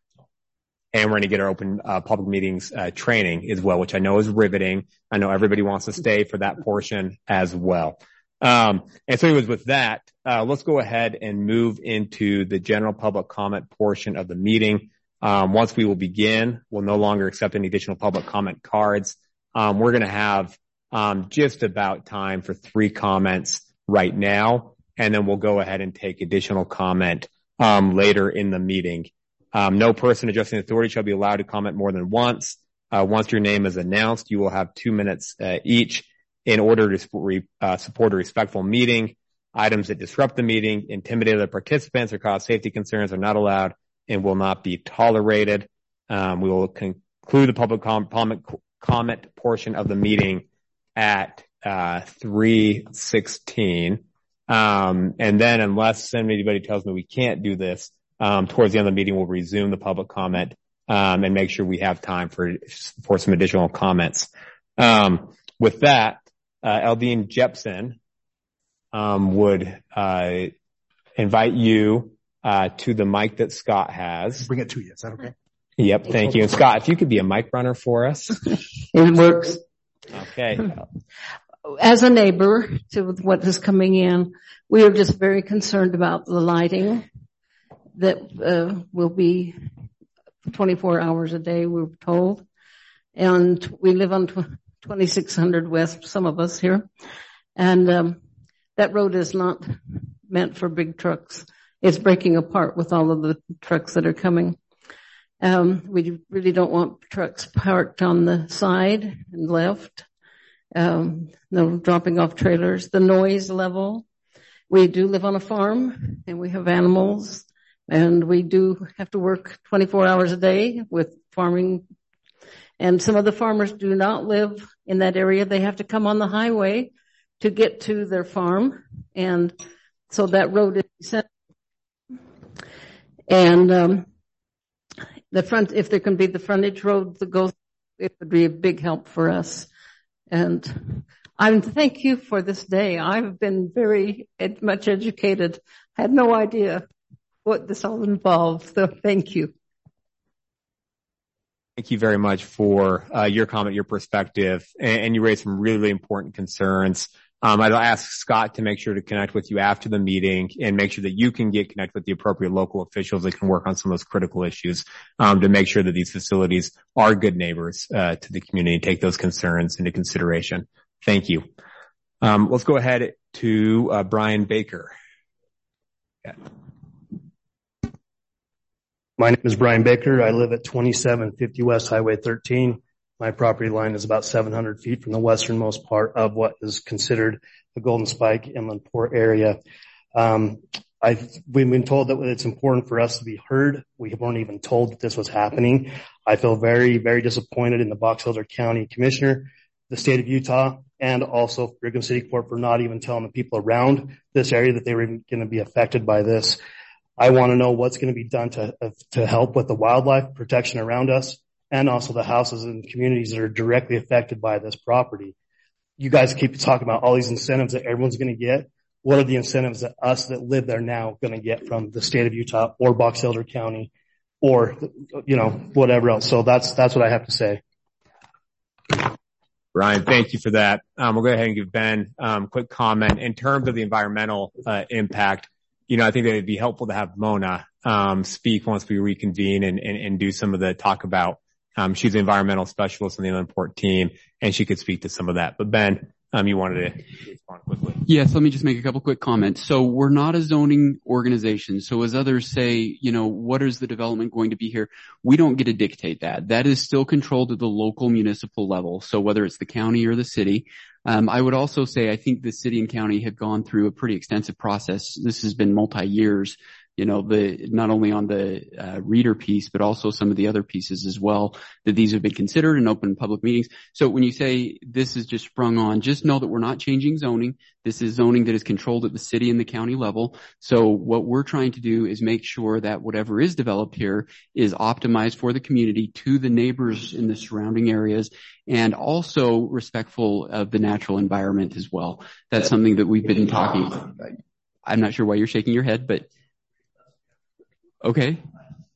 and we're going to get our open uh, public meetings uh, training as well, which I know is riveting. I know everybody wants to stay for that portion as well. Um and so anyways, with that, uh let's go ahead and move into the general public comment portion of the meeting. Um once we will begin, we'll no longer accept any additional public comment cards. Um we're going to have um just about time for three comments right now, and then we'll go ahead and take additional comment um later in the meeting. Um no person addressing authority shall be allowed to comment more than once. Uh once your name is announced, you will have two minutes uh, each in order to support, uh, support a respectful meeting. Items that disrupt the meeting, intimidate other participants, or cause safety concerns are not allowed and will not be tolerated. Um we will conclude the public com- comment comment portion of the meeting at uh three sixteen. Um and then unless anybody tells me we can't do this, um towards the end of the meeting we'll resume the public comment um and make sure we have time for for some additional comments. Um with that, uh Eldine Jepson um would uh invite you uh to the mic that Scott has. Bring it to you. Is that okay? Yep, thank you. And Scott, if you could be a mic runner for us. It works. Okay. As a neighbor to what is coming in, we are just very concerned about the lighting that uh, will be twenty-four hours a day, we're told. And we live on twenty-six hundred West, some of us here. And um, that road is not meant for big trucks. It's breaking apart with all of the trucks that are coming. Um, we really don't want trucks parked on the side and left. Um, no dropping off trailers. The noise level. We do live on a farm and we have animals, and we do have to work twenty-four hours a day with farming. And some of the farmers do not live in that area. They have to come on the highway to get to their farm. And so that road is essential. And, um, the front, if there can be the frontage road that goes, it would be a big help for us. And I thank you for this day. I've been very ed- much educated. I had no idea what this all involved. So thank you. Thank you very much for uh, your comment, your perspective, and, and you raised some really important concerns. Um, I'd ask Scott to make sure to connect with you after the meeting and make sure that you can get connected with the appropriate local officials that can work on some of those critical issues um, to make sure that these facilities are good neighbors uh, to the community and take those concerns into consideration. Thank you. Um, let's go ahead to uh, Brian Baker. Yeah. My name is Brian Baker. I live at twenty-seven fifty West Highway thirteen. My property line is about seven hundred feet from the westernmost part of what is considered the Golden Spike Inland Port area. Um, I've, we've been told that it's important for us to be heard. We weren't even told that this was happening. I feel very, very disappointed in the Box Elder County Commissioner, the state of Utah, and also Brigham City Court for not even telling the people around this area that they were going to be affected by this. I want to know what's going to be done to, to help with the wildlife protection around us and also the houses and communities that are directly affected by this property. You guys keep talking about all these incentives that everyone's going to get. What are the incentives that us that live there now going to get from the state of Utah or Box Elder County or, you know, whatever else? So that's, that's what I have to say. Brian, thank you for that. Um, we'll go ahead and give Ben um quick comment. In terms of the environmental uh, impact, you know, I think that it'd be helpful to have Mona um speak once we reconvene and, and, and do some of the talk about, um she's the environmental specialist on the Inland Port team, and she could speak to some of that. But Ben, um you wanted to respond quickly. Yes, let me just make a couple quick comments. So we're not a zoning organization. So as others say, you know, what is the development going to be here? We don't get to dictate that. That is still controlled at the local municipal level. So whether it's the county or the city. Um, I would also say I think the city and county have gone through a pretty extensive process. This has been multi-years. You know, the, not only on the uh, reader piece, but also some of the other pieces as well, that these have been considered in open public meetings. So when you say this is just sprung on, just know that we're not changing zoning. This is zoning that is controlled at the city and the county level. So what we're trying to do is make sure that whatever is developed here is optimized for the community, to the neighbors in the surrounding areas, and also respectful of the natural environment as well. That's something that we've been talking about. I'm not sure why you're shaking your head, but Okay.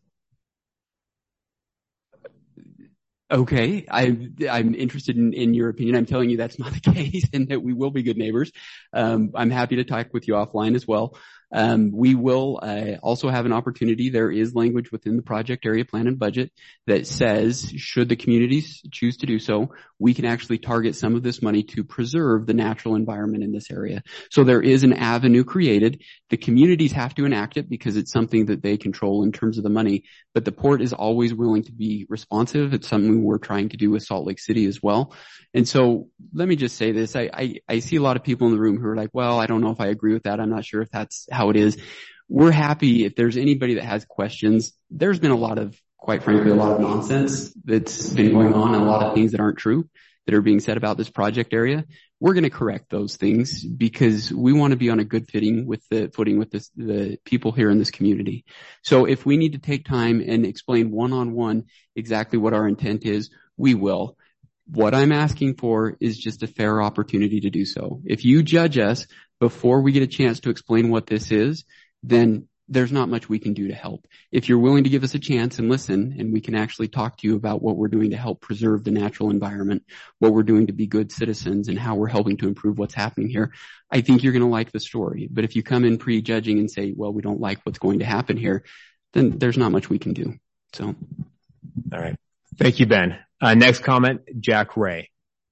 Okay. I, I'm interested in, in your opinion. I'm telling you that's not the case and that we will be good neighbors. Um, I'm happy to talk with you offline as well. Um, we will uh, also have an opportunity. There is language within the project area plan and budget that says, should the communities choose to do so, we can actually target some of this money to preserve the natural environment in this area. So there is an avenue created. The communities have to enact it because it's something that they control in terms of the money, but the port is always willing to be responsive. It's something we're trying to do with Salt Lake City as well. And so let me just say this. I, I, I see a lot of people in the room who are like, well, I don't know if I agree with that. I'm not sure if that's how it is. We're happy if there's anybody that has questions. There's been a lot of, quite frankly, a lot of nonsense that's been going on and a lot of things that aren't true that are being said about this project area. We're going to correct those things because we want to be on a good footing with the footing with this, the people here in this community. So if we need to take time and explain one-on-one exactly what our intent is, we will. What I'm asking for is just a fair opportunity to do so. If you judge us before we get a chance to explain what this is, then there's not much we can do to help. If you're willing to give us a chance and listen, and we can actually talk to you about what we're doing to help preserve the natural environment, what we're doing to be good citizens, and how we're helping to improve what's happening here, I think you're going to like the story. But if you come in prejudging and say, well, we don't like what's going to happen here, then there's not much we can do. So. All right. Thank you, Ben. Uh, next comment, Jack Ray.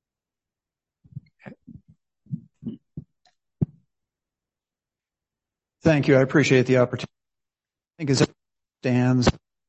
Thank you. I appreciate the opportunity. I think as it stands,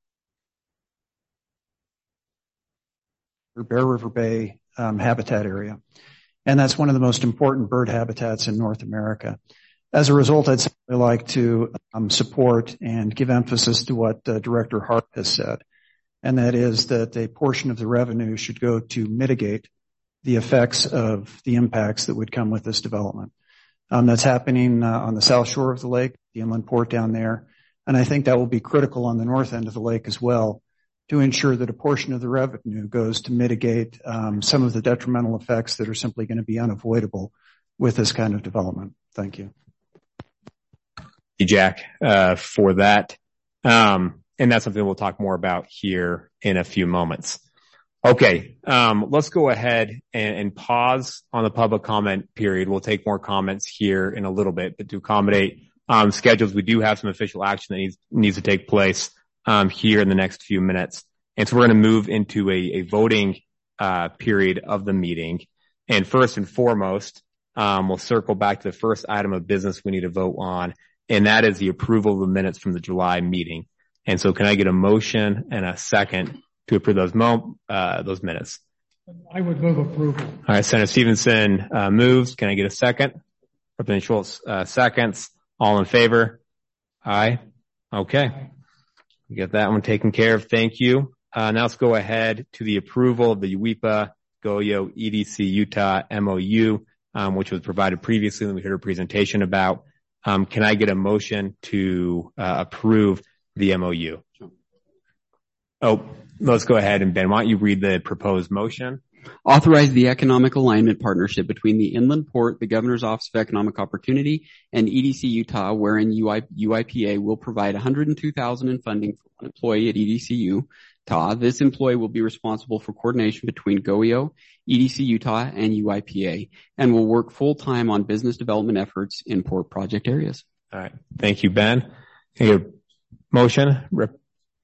Bear River Bay um, habitat area, and that's one of the most important bird habitats in North America. As a result, I'd simply like to um, support and give emphasis to what uh, Director Hart has said, and that is that a portion of the revenue should go to mitigate the effects of the impacts that would come with this development. Um, that's happening uh, on the south shore of the lake, the inland port down there. And I think that will be critical on the north end of the lake as well to ensure that a portion of the revenue goes to mitigate um, some of the detrimental effects that are simply going to be unavoidable with this kind of development. Thank you. Thank you, Jack, uh, for that. Um, and that's something we'll talk more about here in a few moments. Okay, um, let's go ahead and, and pause on the public comment period. We'll take more comments here in a little bit, but to accommodate um, schedules, we do have some official action that needs needs to take place um, here in the next few minutes. And so we're going to move into a, a voting uh, period of the meeting. And first and foremost, um, we'll circle back to the first item of business we need to vote on, and that is the approval of the minutes from the July meeting. And so can I get a motion and a second to approve those mo- uh, those minutes? I would move approval. All right, Senator Stevenson uh, moves. Can I get a second? Representative Schultz uh, seconds. All in favor? Aye. Okay. We got that one taken care of. Thank you. Uh, now let's go ahead to the approval of the U W I P A Goyo E D C Utah M O U, um, which was provided previously and we heard a presentation about. Um, can I get a motion to uh, approve the M O U? Oh, let's go ahead and Ben, why don't you read the proposed motion? Authorize the economic alignment partnership between the Inland Port, the Governor's Office of Economic Opportunity, and E D C Utah, wherein U I P A will provide one hundred two thousand dollars in funding for one employee at E D C Utah. This employee will be responsible for coordination between GOEO, E D C Utah, and U I P A, and will work full-time on business development efforts in port project areas. All right. Thank you, Ben. Can I get a motion? Rep-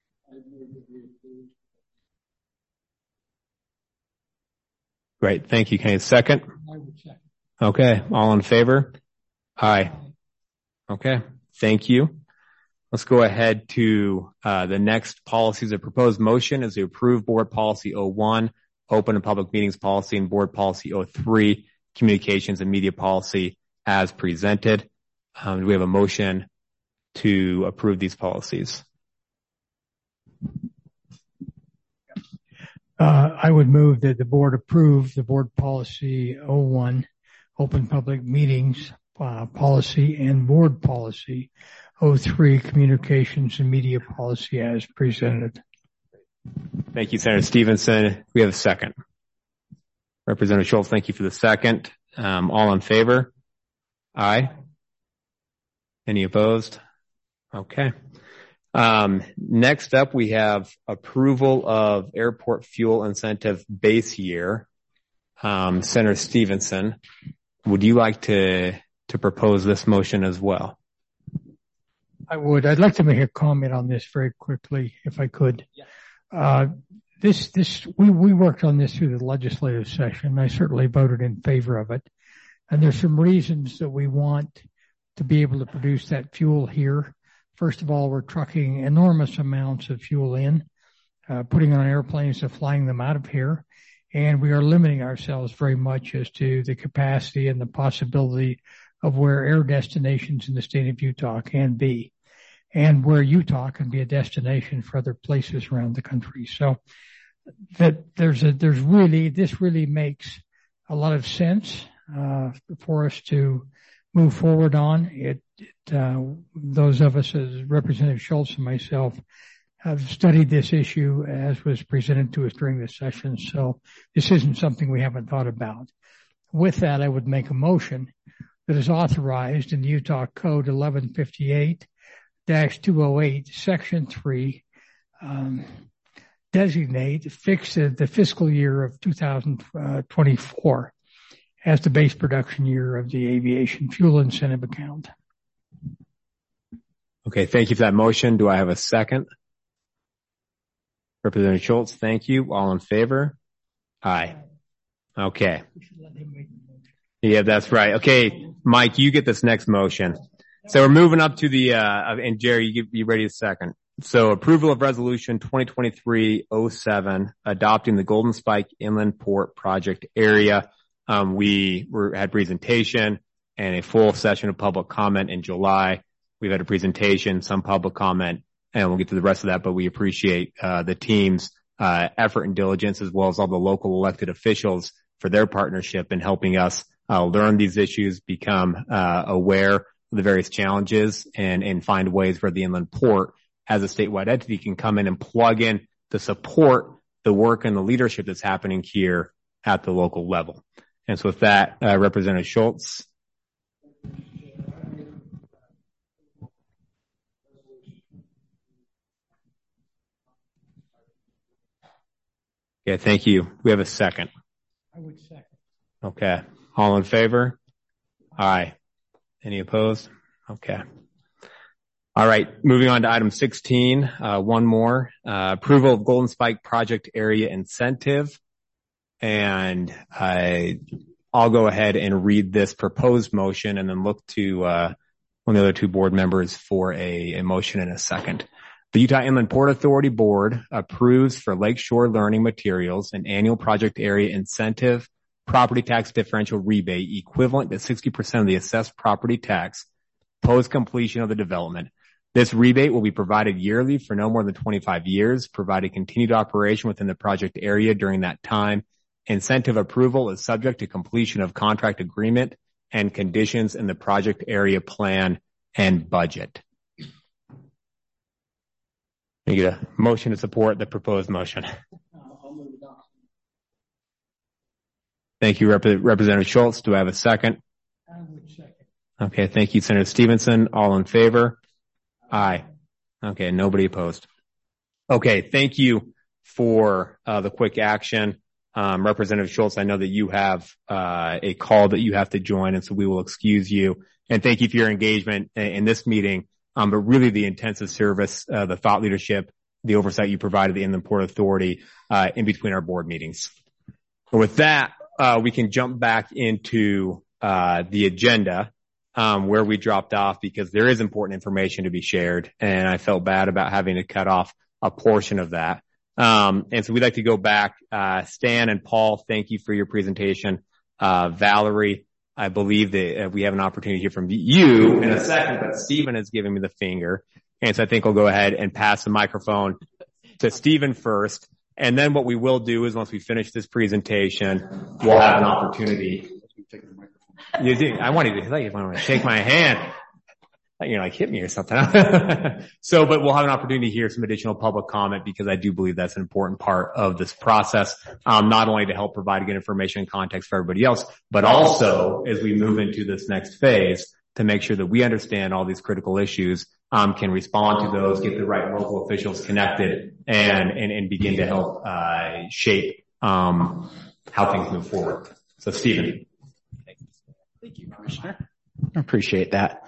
Great. Thank you. Can I get a second? I would second. Okay. All in favor? Aye. Okay. Thank you. Let's go ahead to uh the next policies. The proposed motion is to approve Board Policy oh one, Open and Public Meetings Policy, and Board Policy oh three, Communications and Media Policy as presented. Um, do we have a motion to approve these policies? Uh, I would move that the board approve the Board Policy oh one, Open Public Meetings uh, Policy, and Board Policy oh three, Communications and Media Policy as presented. Thank you, Senator Stevenson. We have a second. Representative Schultz, thank you for the second. Um, all in favor? Aye. Any opposed? Okay. Um, next up, we have approval of airport fuel incentive base year. Um, Senator Stevenson, would you like to, to propose this motion as well? I would. I'd like to make a comment on this very quickly, if I could. Yeah. Uh, this, this, we, we worked on this through the legislative session. I certainly voted in favor of it. And there's some reasons that we want to be able to produce that fuel here. First of all, we're trucking enormous amounts of fuel in, uh, putting on airplanes and flying them out of here. And we are limiting ourselves very much as to the capacity and the possibility of where air destinations in the state of Utah can be, and where Utah can be a destination for other places around the country. So that there's a, there's really, this really makes a lot of sense, uh, for us to move forward on. It, it uh, those of us as Representative Schultz and myself have studied this issue as was presented to us during this session. So this isn't something we haven't thought about. With that, I would make a motion that is authorized in the Utah Code eleven fifty-eight dash two oh eight, Section three, um, designate, fix uh, the fiscal year of two thousand twenty-four as the base production year of the aviation fuel incentive account. Okay, thank you for that motion. Do I have a second? Representative Schultz, thank you. All in favor? Aye. Okay. Yeah, that's right. Okay, Mike, you get this next motion. So we're moving up to the, uh, and Jerry, you get, you ready a second. So approval of resolution twenty twenty-three oh seven, adopting the Golden Spike Inland Port Project area. Um, we were, had presentation and a full session of public comment in July. We've had a presentation, some public comment, and we'll get to the rest of that, but we appreciate, uh, the team's, uh, effort and diligence, as well as all the local elected officials for their partnership in helping us, uh, learn these issues, become, uh, aware of the various challenges, and, and find ways where the inland port as a statewide entity can come in and plug in to support the work and the leadership that's happening here at the local level. And so with that, uh, Representative Schultz. Yeah, thank you. We have a second. I would second. Okay. All in favor? Aye. Any opposed? Okay. All right. Moving on to item sixteen. Uh, one more. Uh, approval of Golden Spike Project Area Incentive. And I, I'll go ahead and read this proposed motion and then look to, uh, one of the other two board members for a, a motion in a second. The Utah Inland Port Authority Board approves for Lakeshore Learning Materials an annual project area incentive property tax differential rebate equivalent to sixty percent of the assessed property tax post completion of the development. This rebate will be provided yearly for no more than twenty-five years, provided continued operation within the project area during that time. Incentive approval is subject to completion of contract agreement and conditions in the project area plan and budget. You get a motion to support the proposed motion. Thank you, Rep- Representative Schultz. Do I have a second? Okay, thank you, Senator Stevenson. All in favor? Aye. Okay, nobody opposed. Okay, thank you for uh, the quick action. Um, Representative Schultz, I know that you have uh, a call that you have to join, and so we will excuse you. And thank you for your engagement in, in this meeting, um, but really the intensive service, uh, the thought leadership, the oversight you provided the Inland Port Authority uh, in between our board meetings. But with that, uh, we can jump back into uh, the agenda. Um, where we dropped off because there is important information to be shared, and I felt bad about having to cut off a portion of that. Um, and so we'd like to go back. Uh, Stan and Paul, thank you for your presentation. Uh, Valerie, I believe that uh, we have an opportunity to hear from you in a second, but Stephen has given me the finger. And so I think I'll go ahead and pass the microphone to Stephen first. And then what we will do is once we finish this presentation, we'll have an opportunity. You did. I wanted to, I thought you wanted to shake my hand. I thought you like hit me or something. So, but we'll have an opportunity to hear some additional public comment because I do believe that's an important part of this process, um, not only to help provide good information and context for everybody else, but also as we move into this next phase to make sure that we understand all these critical issues, um, can respond to those, get the right local officials connected, and and, and begin to help uh, shape um, how things move forward. So, Stephen. Thank you, Commissioner. I appreciate that.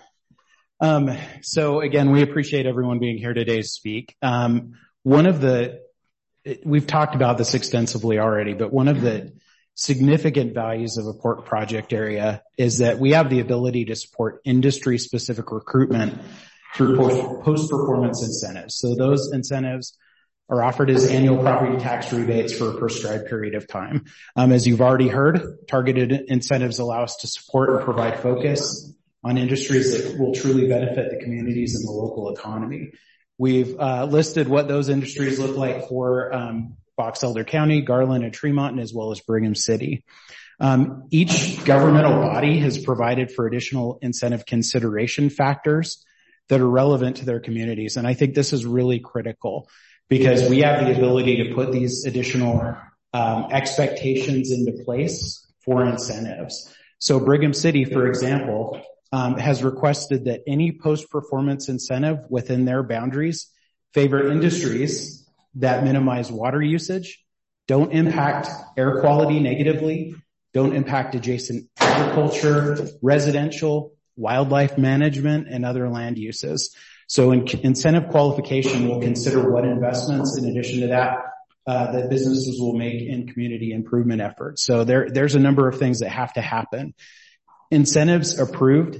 Um, so again, we appreciate everyone being here today to speak. Um, one of the, we've talked about this extensively already, but one of the significant values of a port project area is that we have the ability to support industry-specific recruitment through post-performance incentives. So those incentives are offered as annual property tax rebates for a prescribed period of time. Um, as you've already heard, targeted incentives allow us to support and provide focus on industries that will truly benefit the communities and the local economy. We've uh, listed what those industries look like for um, Box Elder County, Garland, and Tremont, and as well as Brigham City. Um, each governmental body has provided for additional incentive consideration factors that are relevant to their communities, and I think this is really critical, because we have the ability to put these additional um, expectations into place for incentives. So Brigham City, for example, um, has requested that any post-performance incentive within their boundaries favor industries that minimize water usage, don't impact air quality negatively, don't impact adjacent agriculture, residential, wildlife management, and other land uses. So in incentive qualification, we'll consider what investments, in addition to that, uh, that businesses will make in community improvement efforts. So there, there's a number of things that have to happen. Incentives approved,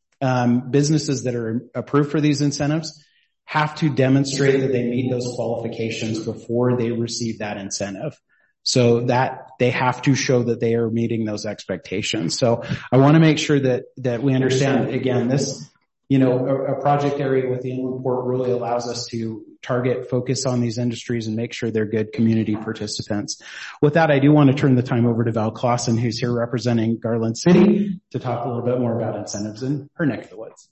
um, businesses that are approved for these incentives have to demonstrate that they meet those qualifications before they receive that incentive. So that they have to show that they are meeting those expectations. So I want to make sure that, that we understand, again, this, you know, a, a project area with the inland port really allows us to target, focus on these industries and make sure they're good community participants. With that, I do want to turn the time over to Val Clausen, who's here representing Garland City, to talk a little bit more about incentives in her neck of the woods.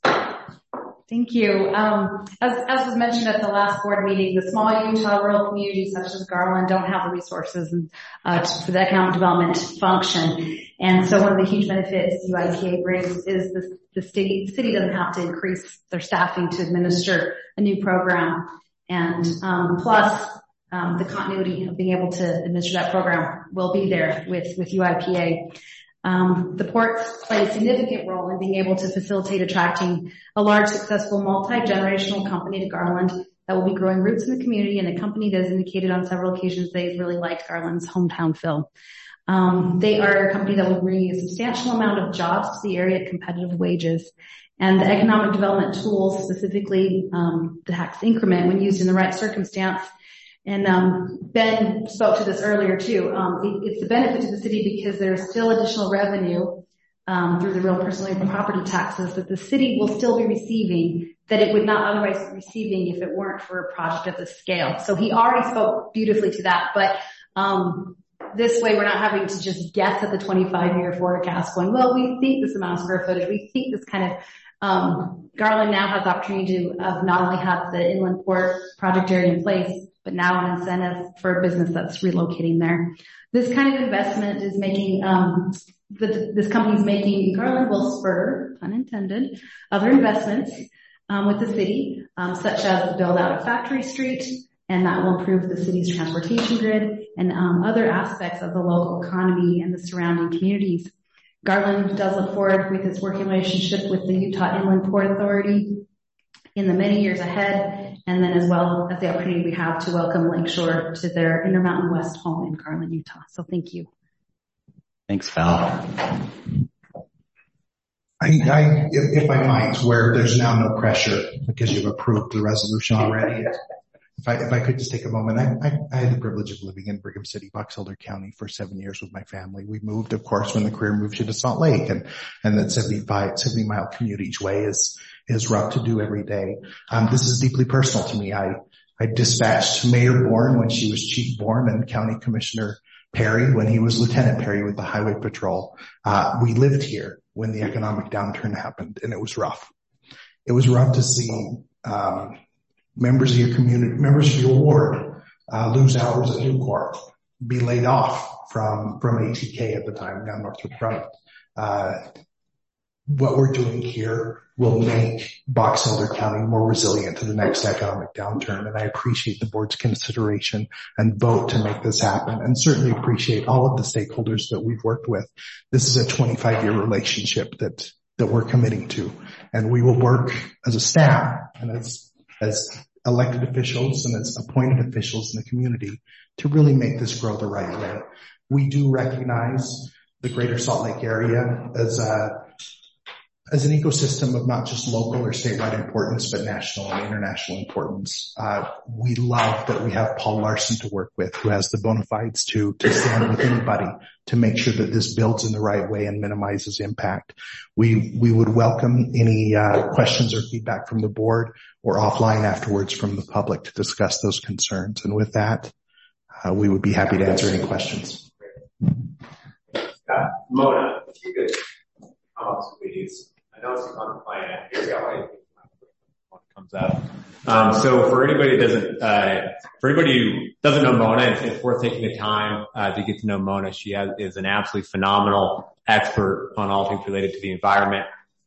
Thank you. Um, as, as was mentioned at the last board meeting, the small Utah rural communities such as Garland don't have the resources uh, to, for the economic development function. And so one of the huge benefits U I P A brings is the, the city, the city doesn't have to increase their staffing to administer a new program. And um, plus, um, the continuity of being able to administer that program will be there with, with U I P A. Um, the port played a significant role in being able to facilitate attracting a large, successful, multi-generational company to Garland that will be growing roots in the community, and a company that has indicated on several occasions they really liked Garland's hometown feel. Um, they are a company that will bring a substantial amount of jobs to the area at competitive wages. And the economic development tools, specifically um, the tax increment, when used in the right circumstance. And um, Ben spoke to this earlier too. Um, it, it's a benefit to the city because there's still additional revenue um, through the real personal property taxes that the city will still be receiving that it would not otherwise be receiving if it weren't for a project of this scale. So he already spoke beautifully to that, but um, this way we're not having to just guess at the twenty-five year forecast going, well, we think this amount of square footage, we think this kind of Um, Garland now has the opportunity to uh, not only have the inland port project area in place, but now an incentive for a business that's relocating there. This kind of investment is making, um, the, this company's making Garland will spur, pun intended, other investments um, with the city, um, such as the build out of Factory Street, and that will improve the city's transportation grid and um, other aspects of the local economy and the surrounding communities. Garland does look forward with its working relationship with the Utah Inland Port Authority in the many years ahead, and then as well as the opportunity we have to welcome Lakeshore to their Intermountain West home in Garland, Utah. So thank you. Thanks, Val. I, I, if, if I might, where there's now no pressure because you've approved the resolution already. If I, if I could just take a moment, I, I, I had the privilege of living in Brigham City, Box Elder County for seven years with my family. We moved, of course, when the career moved you to Salt Lake, and, and that seventy-five, seventy mile commute each way is, is rough to do every day. Um, this is deeply personal to me. I, I dispatched Mayor Bourne when she was Chief Bourne and County Commissioner Perry when he was Lieutenant Perry with the Highway Patrol. Uh, we lived here when the economic downturn happened, and it was rough. It was rough to see, um, members of your community, members of your ward, uh, lose hours at Nucor, be laid off from, from A T K at the time, now Northrop Grumman. Uh, what we're doing here will make Box Elder County more resilient to the next economic downturn, and I appreciate the board's consideration and vote to make this happen, and certainly appreciate all of the stakeholders that we've worked with. This is a twenty-five year relationship that, that we're committing to, and we will work as a staff and as as elected officials and as appointed officials in the community to really make this grow the right way. We do recognize the greater Salt Lake area as a, as an ecosystem of not just local or statewide importance, but national and international importance. Uh, we love that we have Paul Larson to work with, who has the bona fides to, to stand with anybody to make sure that this builds in the right way and minimizes impact. We, we would welcome any, uh, questions or feedback from the board or offline afterwards from the public to discuss those concerns. And with that, uh, we would be happy to answer any questions. Uh, Mona, if you could come up, please. I know it's on the plan. Here we go. When it comes out. Um, so for anybody that doesn't, uh, for anybody who doesn't know Mona, it's, it's worth taking the time, uh, to get to know Mona. She has, is an absolutely phenomenal expert on all things related to the environment,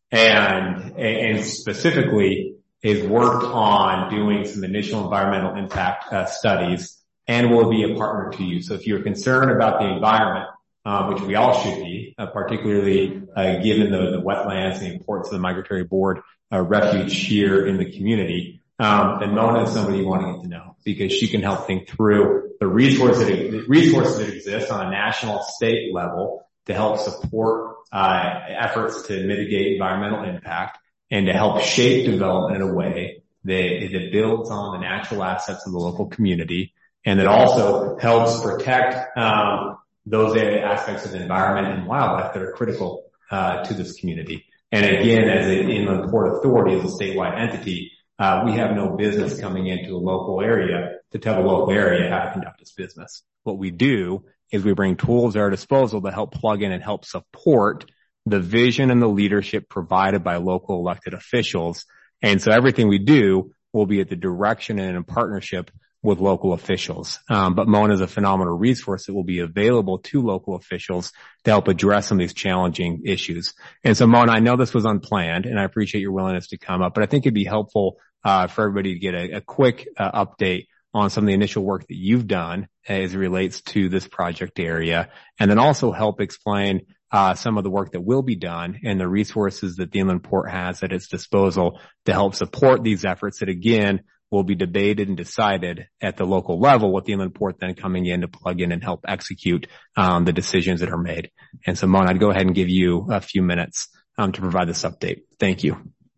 and, and specifically has worked on doing some initial environmental impact, uh, studies, and will be a partner to you. So if you're concerned about the environment, Um, which we all should be, uh, particularly uh, given the, the wetlands and the importance of the migratory board uh, refuge here in the community, um, then Mona is somebody you want to get to know, because she can help think through the resources that, the resources that exist on a national, state level to help support uh, efforts to mitigate environmental impact and to help shape development in a way that, that builds on the natural assets of the local community, and that also helps protect um, those aspects of the environment and wildlife that are critical uh to this community. And again, as an inland port authority, as a statewide entity, uh we have no business coming into a local area to tell the local area how to conduct its business. What we do is we bring tools at our disposal to help plug in and help support the vision and the leadership provided by local elected officials. And so everything we do will be at the direction and in partnership with local officials. Um, but Mona is a phenomenal resource that will be available to local officials to help address some of these challenging issues. And so Mona, I know this was unplanned, and I appreciate your willingness to come up, but I think it'd be helpful uh for everybody to get a, a quick uh, update on some of the initial work that you've done as it relates to this project area, and then also help explain uh some of the work that will be done and the resources that the Inland Port has at its disposal to help support these efforts that, again, will be debated and decided at the local level, with the Inland Port then coming in to plug in and help execute um the decisions that are made. And so, Mona, I'd go ahead and give you a few minutes um to provide this update. Thank you.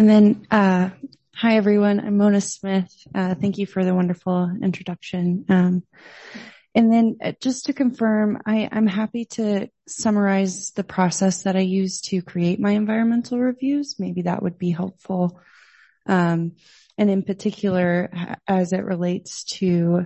And then, uh, hi everyone, I'm Mona Smith. Uh, thank you for the wonderful introduction. Um, and then uh, just to confirm, I, I'm happy to summarize the process that I use to create my environmental reviews. Maybe that would be helpful. Um, and in particular, as it relates to,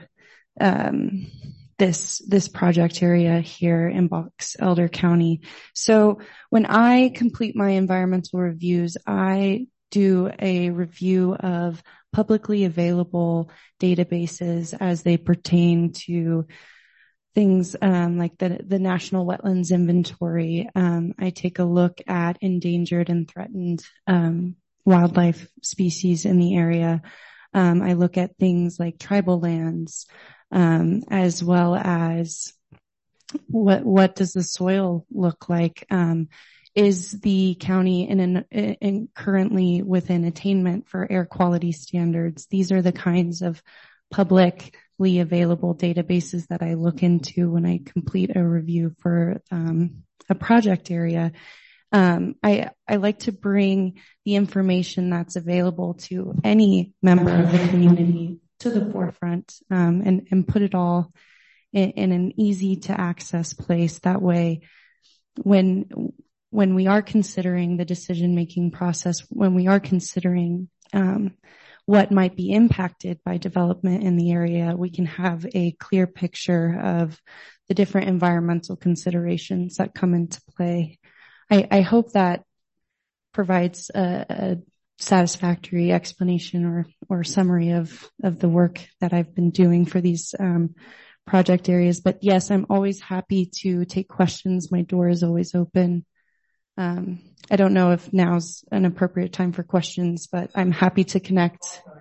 um, this, this project area here in Box Elder County. So when I complete my environmental reviews, I do a review of publicly available databases as they pertain to things um, like the, the National Wetlands Inventory. Um, I take a look at endangered and threatened um, wildlife species in the area. Um, I look at things like tribal lands, um, as well as what what does the soil look like. Um, Is the county in an, in currently within attainment for air quality standards? These are the kinds of publicly available databases that I look into when I complete a review for um, a project area. Um, I, I like to bring the information that's available to any member of the community to the forefront um, and, and put it all in, in an easy to access place. That way, when when we are considering the decision-making process, when we are considering um, what might be impacted by development in the area, we can have a clear picture of the different environmental considerations that come into play. I, I hope that provides a, a satisfactory explanation or, or summary of, of the work that I've been doing for these um, project areas. But yes, I'm always happy to take questions. My door is always open. Um, I don't know if now's an appropriate time for questions, but I'm happy to connect.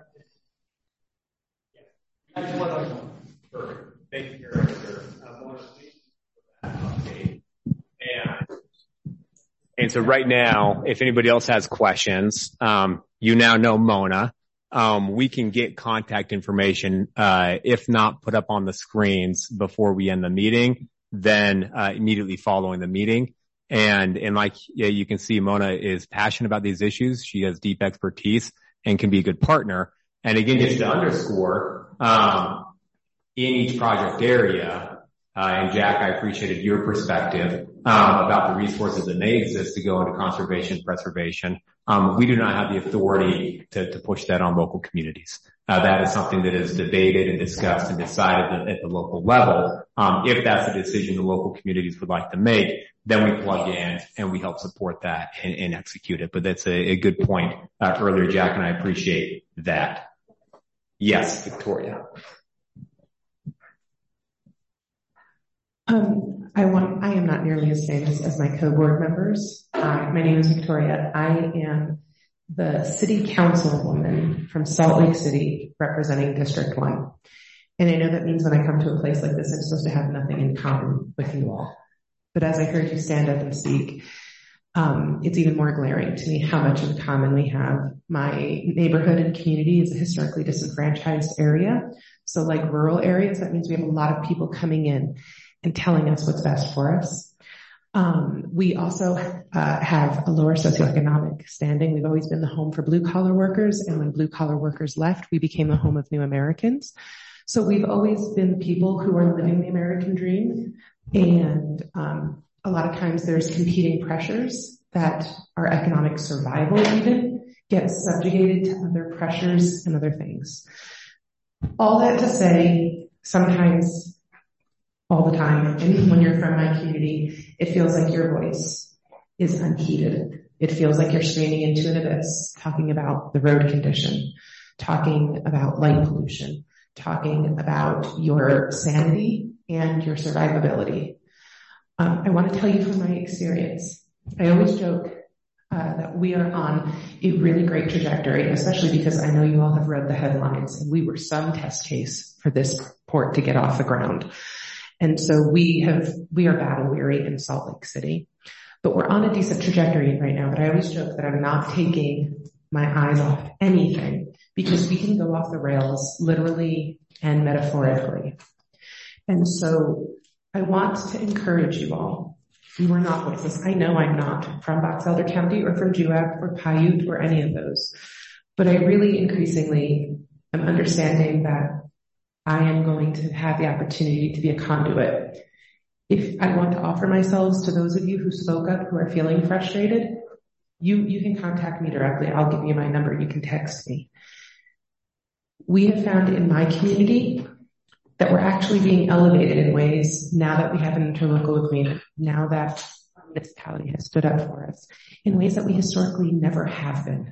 Thank you, Director. And, and so right now, if anybody else has questions, um, you now know Mona. Um, we can get contact information, uh, if not put up on the screens before we end the meeting, then uh, immediately following the meeting. And, and like, yeah, you can see Mona is passionate about these issues. She has deep expertise and can be a good partner. And again, just to underscore, um, in each project area, uh, and Jack, I appreciated your perspective, um, about the resources that may exist to go into conservation, preservation. Um, we do not have the authority to, to push that on local communities. Uh, that is something that is debated and discussed and decided at the local level. Um, if that's a decision the local communities would like to make, then we plug in and we help support that and, and execute it. But that's a, a good point uh, earlier, Jack, and I appreciate that. Yes, Victoria. Um, I want, I am not nearly as famous as my co-board members. Uh, my name is Victoria. I am the city councilwoman from Salt Lake City representing District one. And I know that means when I come to a place like this, I'm supposed to have nothing in common with you all. But as I heard you stand up and speak, um, it's even more glaring to me how much in common we have. My neighborhood and community is a historically disenfranchised area. So like rural areas, that means we have a lot of people coming in and telling us what's best for us. Um, we also uh, have a lower socioeconomic standing. We've always been the home for blue-collar workers, and when blue-collar workers left, we became the home of new Americans. So we've always been the people who are living the American dream, and um, a lot of times there's competing pressures that our economic survival even gets subjugated to other pressures and other things. All that to say, sometimes all the time, and when you're from my community, it feels like your voice is unheeded. It feels like you're screaming into an abyss, talking about the road condition, talking about light pollution, talking about your sanity and your survivability. Um, I want to tell you from my experience, I always joke uh, that we are on a really great trajectory, especially because I know you all have read the headlines, and we were some test case for this port to get off the ground. And so we have, we are battle weary in Salt Lake City, but we're on a decent trajectory right now. But I always joke that I'm not taking my eyes off anything, because we can go off the rails literally and metaphorically. And so I want to encourage you all We were not voiceless. I know I'm not from Box Elder County or from Juab or Paiute or any of those. But I really increasingly am understanding that I am going to have the opportunity to be a conduit. If I want to offer myself to those of you who spoke up, who are feeling frustrated, you, you can contact me directly. I'll give you my number. You can text me. We have found in my community that we're actually being elevated in ways now that we have an interlocal agreement, now that our municipality has stood up for us, in ways that we historically never have been.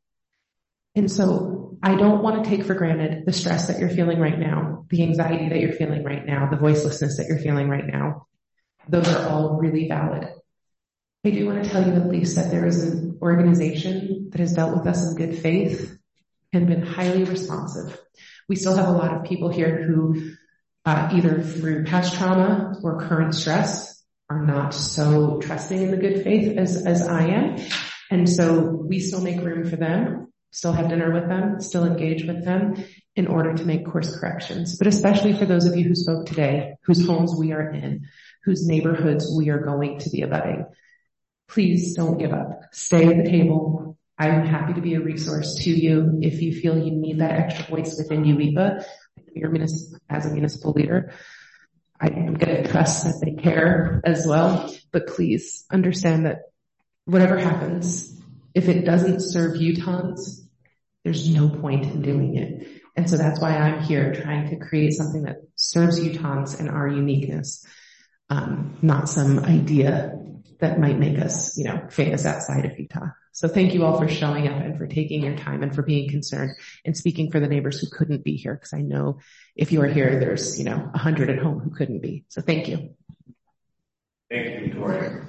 And so I don't want to take for granted the stress that you're feeling right now, the anxiety that you're feeling right now, the voicelessness that you're feeling right now. Those are all really valid. I do want to tell you at least that there is an organization that has dealt with us in good faith and been highly responsive. We still have a lot of people here who uh, either through past trauma or current stress are not so trusting in the good faith as, as I am. And so we still make room for them, still have dinner with them, still engage with them in order to make course corrections. But especially for those of you who spoke today, whose homes we are in, whose neighborhoods we are going to be abutting, please don't give up. Stay at the table. I'm happy to be a resource to you if you feel you need that extra voice within U E P A. Your municipal, as a municipal leader, I am going to trust that they care as well. But please understand that whatever happens, if it doesn't serve Utahns, there's no point in doing it. And so that's why I'm here trying to create something that serves Utahns and our uniqueness, um, not some idea that might make us, you know, famous outside of Utah. So thank you all for showing up and for taking your time and for being concerned and speaking for the neighbors who couldn't be here. Because I know if you are here, there's, you know, a hundred at home who couldn't be. So thank you. Thank you, Victoria.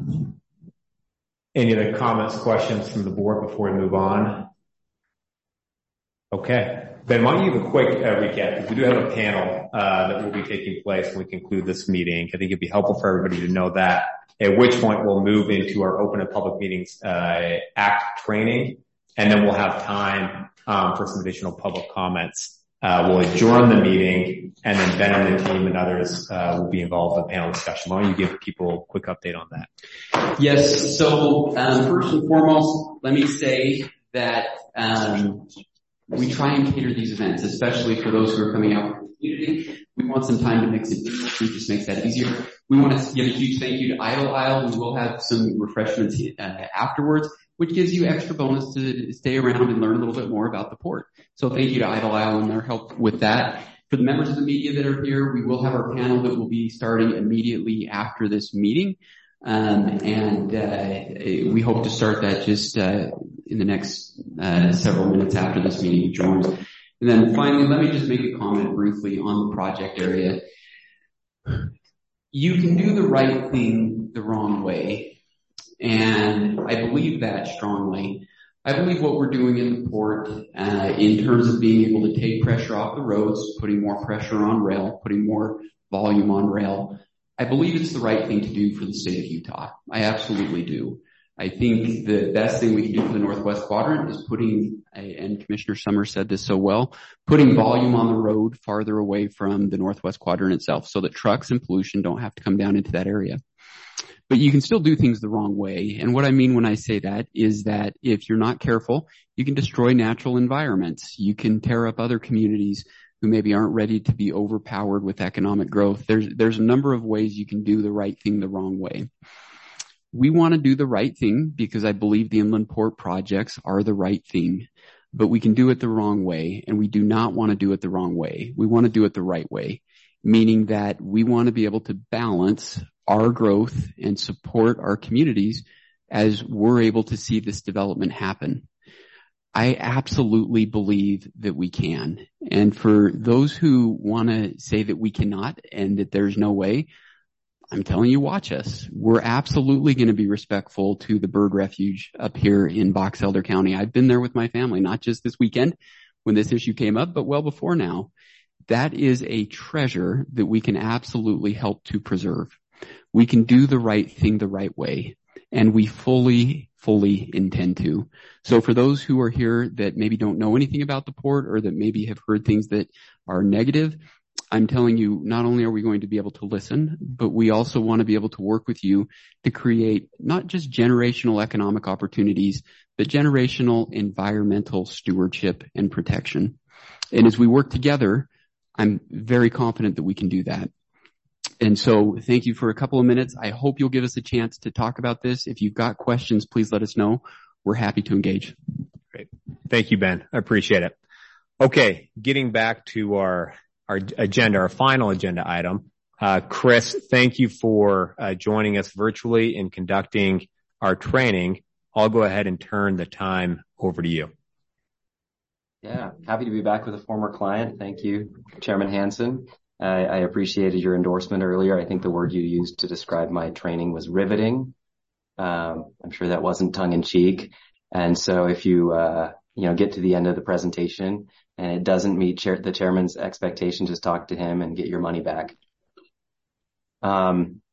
Any other comments, questions from the board before we move on? Okay. Ben, why don't you give a quick uh, recap? Because we do have a panel uh, that will be taking place when we conclude this meeting. I think it'd be helpful for everybody to know that. At which point we'll move into our Open and Public Meetings uh, Act training, and then we'll have time um, for some additional public comments. Uh, we'll adjourn the meeting, and then Ben and the team and others uh, will be involved in the panel discussion. Why don't you give people a quick update on that? Yes. So um, first and foremost, let me say that um, we try and cater these events, especially for those who are coming out from the community. We want some time to mix it. It just makes that easier. We want to give a huge thank you to Idle Isle. We will have some refreshments uh, afterwards, which gives you extra bonus to stay around and learn a little bit more about the port. So thank you to Idle Isle and their help with that. For the members of the media that are here, we will have our panel that will be starting immediately after this meeting. Um, and uh, we hope to start that just uh, in the next uh, several minutes after this meeting adjourns. And then finally, let me just make a comment briefly on the project area. You can do the right thing the wrong way, and I believe that strongly. I believe what we're doing in the port uh, in terms of being able to take pressure off the roads, putting more pressure on rail, putting more volume on rail, I believe it's the right thing to do for the state of Utah. I absolutely do. I think the best thing we can do for the Northwest Quadrant is putting, and Commissioner Summers said this so well, putting volume on the road farther away from the Northwest Quadrant itself so that trucks and pollution don't have to come down into that area. But you can still do things the wrong way. And what I mean when I say that is that if you're not careful, you can destroy natural environments. You can tear up other communities who maybe aren't ready to be overpowered with economic growth. There's, there's a number of ways you can do the right thing the wrong way. We want to do the right thing because I believe the inland port projects are the right thing, but we can do it the wrong way, and we do not want to do it the wrong way. We want to do it the right way, meaning that we want to be able to balance our growth and support our communities as we're able to see this development happen. I absolutely believe that we can. And for those who want to say that we cannot and that there's no way, I'm telling you, watch us. We're absolutely going to be respectful to the bird refuge up here in Box Elder County. I've been there with my family, not just this weekend when this issue came up, but well before now. That is a treasure that we can absolutely help to preserve. We can do the right thing the right way, and we fully, fully intend to. So for those who are here that maybe don't know anything about the port or that maybe have heard things that are negative, I'm telling you, not only are we going to be able to listen, but we also want to be able to work with you to create not just generational economic opportunities, but generational environmental stewardship and protection. And as we work together, I'm very confident that we can do that. And so thank you for a couple of minutes. I hope you'll give us a chance to talk about this. If you've got questions, please let us know. We're happy to engage. Great. Thank you, Ben. I appreciate it. Okay. Getting back to our, our agenda, our final agenda item. Uh, Chris, thank you for uh, joining us virtually and conducting our training. I'll go ahead and turn the time over to you. Yeah. Happy to be back with a former client. Thank you, Chairman Hansen. I, I appreciated your endorsement earlier. I think the word you used to describe my training was riveting. Um, I'm sure that wasn't tongue in cheek. And so if you, uh, you know, get to the end of the presentation and it doesn't meet chair- the chairman's expectation, just talk to him and get your money back. Um,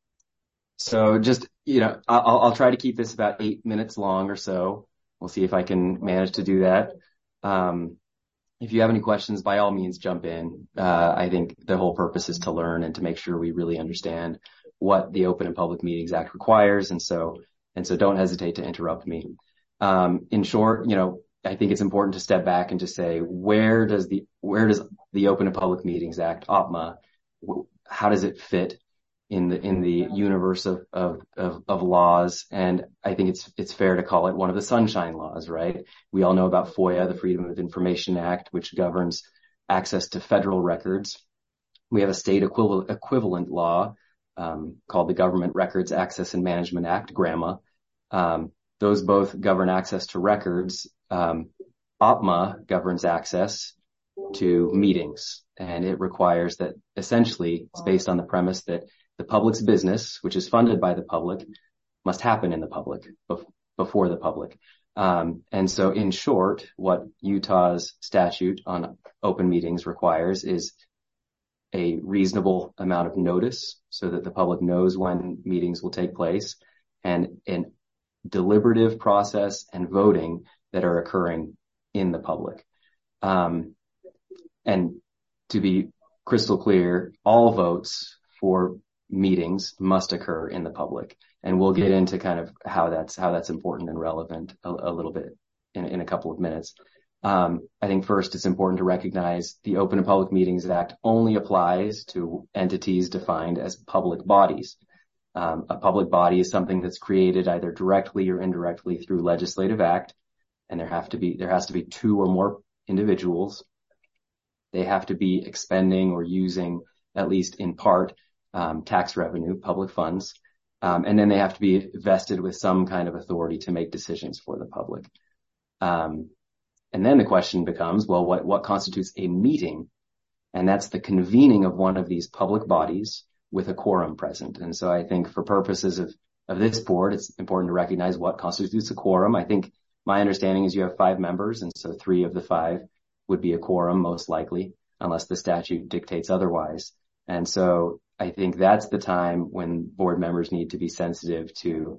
so just, you know, I'll, I'll try to keep this about eight minutes long or so. We'll see if I can manage to do that. Um, If you have any questions, by all means, jump in. Uh, I think the whole purpose is to learn and to make sure we really understand what the Open and Public Meetings Act requires. And so, and so don't hesitate to interrupt me. Um, in short, you know, I think it's important to step back and just say, where does the, where does the Open and Public Meetings Act, O P M A, how does it fit in the, in the universe of, of, of, of laws? And I think it's, it's fair to call it one of the sunshine laws, right? We all know about FOIA, the Freedom of Information Act, which governs access to federal records. We have a state equivalent, equivalent law, um, called the Government Records Access and Management Act, GRAMA. Um, those both govern access to records. Um, O P M A governs access to meetings, and it requires that essentially it's based on the premise that the public's business, which is funded by the public, must happen in the public, bef- before the public. Um, and so in short, what Utah's statute on open meetings requires is a reasonable amount of notice so that the public knows when meetings will take place, and an deliberative process and voting that are occurring in the public. Um, and to be crystal clear, all votes for meetings must occur in the public. And we'll get into kind of how that's, how that's important and relevant a, a little bit in, in a couple of minutes. Um, I think first it's important to recognize the Open and Public Meetings Act only applies to entities defined as public bodies. Um, a public body is something that's created either directly or indirectly through legislative act. And there have to be, there has to be two or more individuals. They have to be expending or using, at least in part, um, tax revenue, public funds. Um, and then they have to be vested with some kind of authority to make decisions for the public. Um, and then the question becomes, well, what, what constitutes a meeting? And that's the convening of one of these public bodies with a quorum present. And so I think for purposes of, of this board, it's important to recognize what constitutes a quorum. I think my understanding is you have five members, and so three of the five would be a quorum, most likely, unless the statute dictates otherwise. And so I think that's the time when board members need to be sensitive to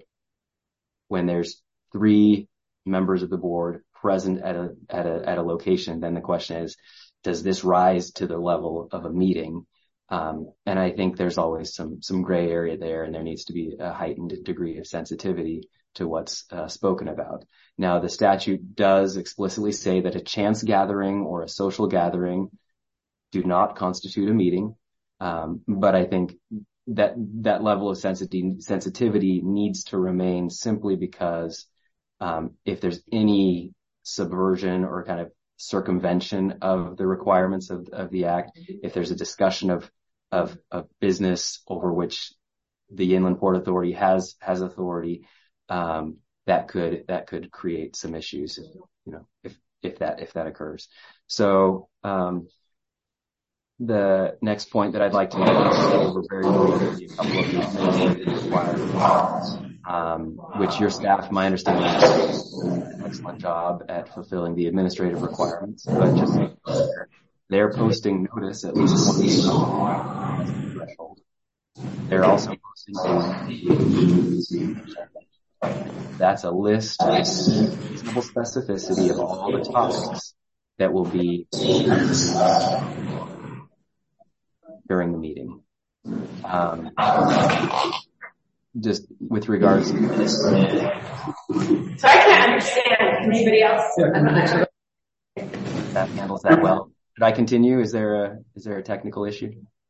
when there's three members of the board present at a, at a, at a location. Then the question is, does this rise to the level of a meeting? Um, and I think there's always some, some gray area there, and there needs to be a heightened degree of sensitivity to what's uh, spoken about. Now, the statute does explicitly say that a chance gathering or a social gathering do not constitute a meeting. Um, but I think that that level of sensitivity, sensitivity needs to remain simply because um, if there's any subversion or kind of circumvention of the requirements of, of the act, if there's a discussion of, of, of business over which the Inland Port Authority has, has authority, um, that could, that could create some issues, if, you know, if, if that, if that occurs. So, um, the next point that I'd like to make is over very briefly a couple of administrative requirements, um, which your staff, my understanding, does an excellent job at fulfilling the administrative requirements. But just they're posting notice at least twenty threshold. They're also posting that's a list with reasonable specificity of all the topics that will be during the meeting. Um, just with regards to this. So I can't understand anybody else. That handles that well. Should I continue? Is there a, is there a technical issue?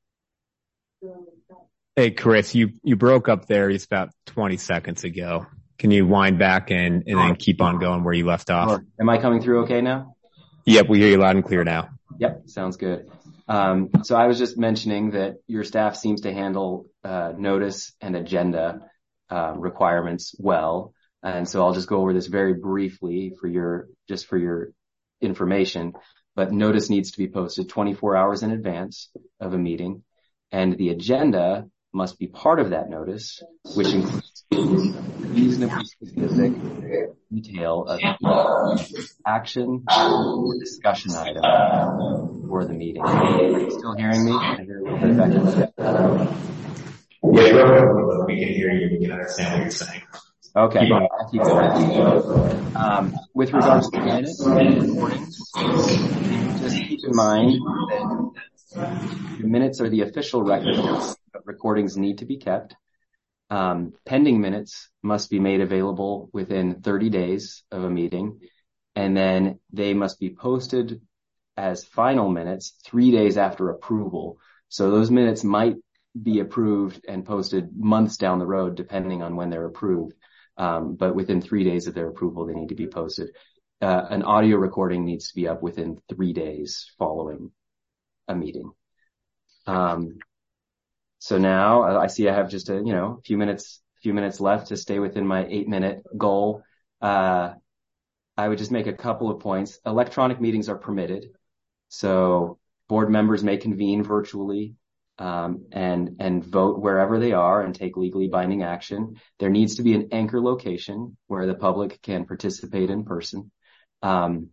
Hey, Chris, you, you broke up there just about twenty seconds ago. Can you wind back and, and then keep on going where you left off? Sure. Am I coming through okay now? Yep, we hear you loud and clear now. Yep, sounds good. Um, so I was just mentioning that your staff seems to handle uh, notice and agenda uh, requirements well. And so I'll just go over this very briefly for your, just for your information. But notice needs to be posted twenty-four hours in advance of a meeting, and the agenda must be part of that notice, which includes reasonably specific detail of each action or discussion item for the meeting. Are you still hearing me? Can I hear a little bit of echo? Yeah, we can hear you. We can understand what you're saying. Okay. Keep on. Keep going. Um, with regards to minutes and recordings, just keep in mind that the minutes are the official record, but recordings need to be kept. Um, pending minutes must be made available within thirty days of a meeting, and then they must be posted as final minutes three days after approval. So those minutes might be approved and posted months down the road, depending on when they're approved. Um, but within three days of their approval, they need to be posted. Uh, an audio recording needs to be up within three days following a meeting. Um, so now I see I have just a, you know, few minutes, few minutes left to stay within my eight minute goal. Uh, I would just make a couple of points. Electronic meetings are permitted. So board members may convene virtually. Um, and, and vote wherever they are and take legally binding action. There needs to be an anchor location where the public can participate in person. Um,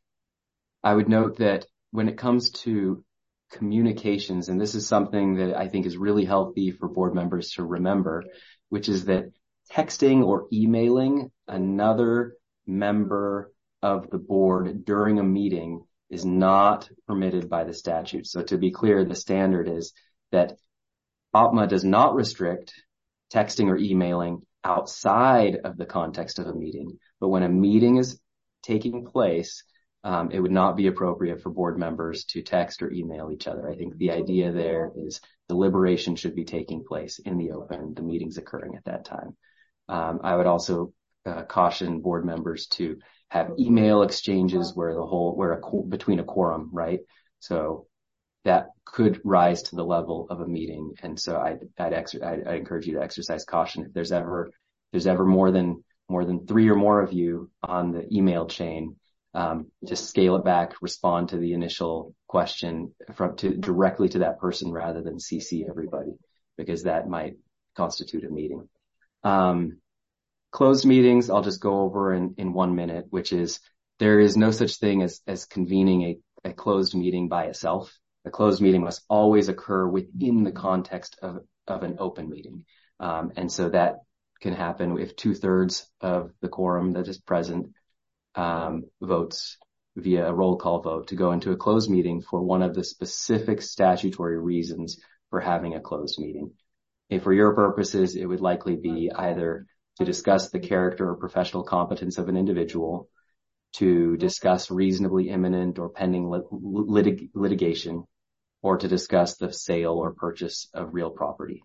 I would note that when it comes to communications, and this is something that I think is really healthy for board members to remember, which is that texting or emailing another member of the board during a meeting is not permitted by the statute. So to be clear, the standard is that O P M A does not restrict texting or emailing outside of the context of a meeting. But when a meeting is taking place, um, it would not be appropriate for board members to text or email each other. I think the idea there is deliberation should be taking place in the open, the meeting's occurring at that time. Um, I would also uh, caution board members to have email exchanges where the whole, where a, between a quorum, right? So that could rise to the level of a meeting. And so I'd, I'd, exer- I'd, I'd encourage you to exercise caution. If there's ever, if there's ever more than, more than three or more of you on the email chain, um, just scale it back, respond to the initial question from to directly to that person rather than C C everybody, because that might constitute a meeting. Um, closed meetings, I'll just go over in, in one minute, which is there is no such thing as, as convening a, a closed meeting by itself. A closed meeting must always occur within the context of, of an open meeting. Um, and so that can happen if two thirds of the quorum that is present, um, votes via a roll call vote to go into a closed meeting for one of the specific statutory reasons for having a closed meeting. And for your purposes, it would likely be either to discuss the character or professional competence of an individual, to discuss reasonably imminent or pending lit- litig- litigation, or to discuss the sale or purchase of real property.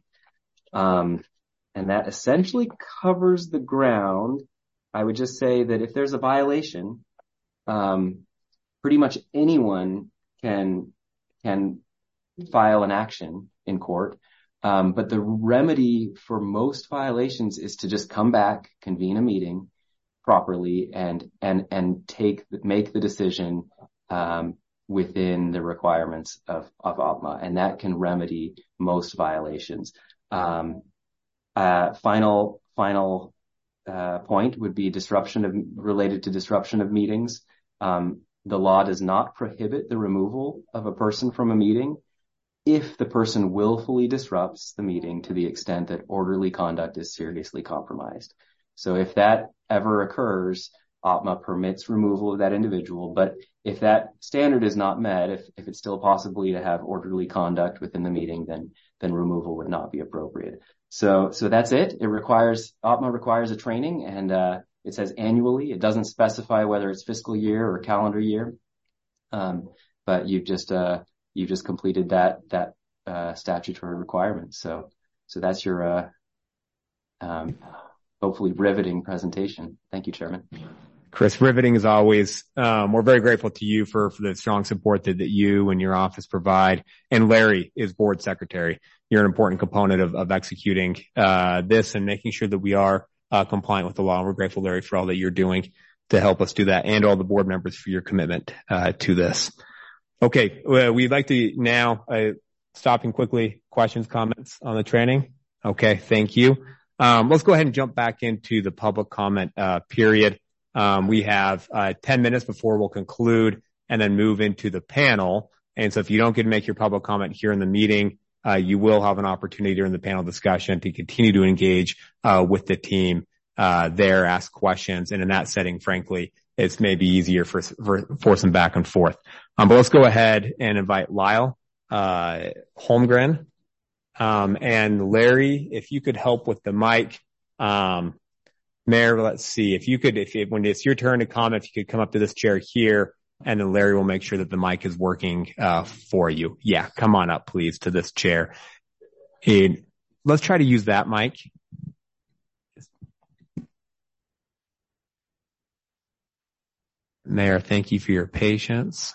Um, and that essentially covers the ground. I would just say that if there's a violation, um, pretty much anyone can, can file an action in court. Um, but the remedy for most violations is to just come back, convene a meeting properly, and, and, and take, make the decision, um, within the requirements of, of O P M A, and that can remedy most violations. Um, uh, final, final, uh, point would be disruption of, related to disruption of meetings. Um, the law does not prohibit the removal of a person from a meeting if the person willfully disrupts the meeting to the extent that orderly conduct is seriously compromised. So if that ever occurs, O P M A permits removal of that individual. But if that standard is not met, if, if it's still possibly to have orderly conduct within the meeting, then, then removal would not be appropriate. So, so that's it. It requires, O P M A requires a training, and, uh, it says annually. It doesn't specify whether it's fiscal year or calendar year. Um, but you've just, uh, you've just completed that, that, uh, statutory requirement. So, so that's your, uh, um, hopefully riveting presentation. Thank you, Chairman. Chris, riveting as always. Um, we're very grateful to you for, for the strong support that, that you and your office provide. And Larry is board secretary. You're an important component of, of executing, uh, this and making sure that we are, uh, compliant with the law. And we're grateful, Larry, for all that you're doing to help us do that, and all the board members for your commitment, uh, to this. Okay. Well, we'd like to now, uh, stopping quickly, questions, comments on the training. Okay. Thank you. Um, let's go ahead and jump back into the public comment, uh, period. Um, we have, uh, ten minutes before we'll conclude and then move into the panel. And so if you don't get to make your public comment here in the meeting, uh, you will have an opportunity during the panel discussion to continue to engage, uh, with the team, uh, there, ask questions. And in that setting, frankly, it's maybe easier for, for, for some back and forth. Um, but let's go ahead and invite Lyle, uh, Holmgren. Um, and Larry, if you could help with the mic, um, Mayor, let's see if you could, if it, when it's your turn to comment, if you could come up to this chair here, and then Larry will make sure that the mic is working, uh, for you. Yeah. Come on up, please, to this chair. And let's try to use that mic. Mayor, thank you for your patience.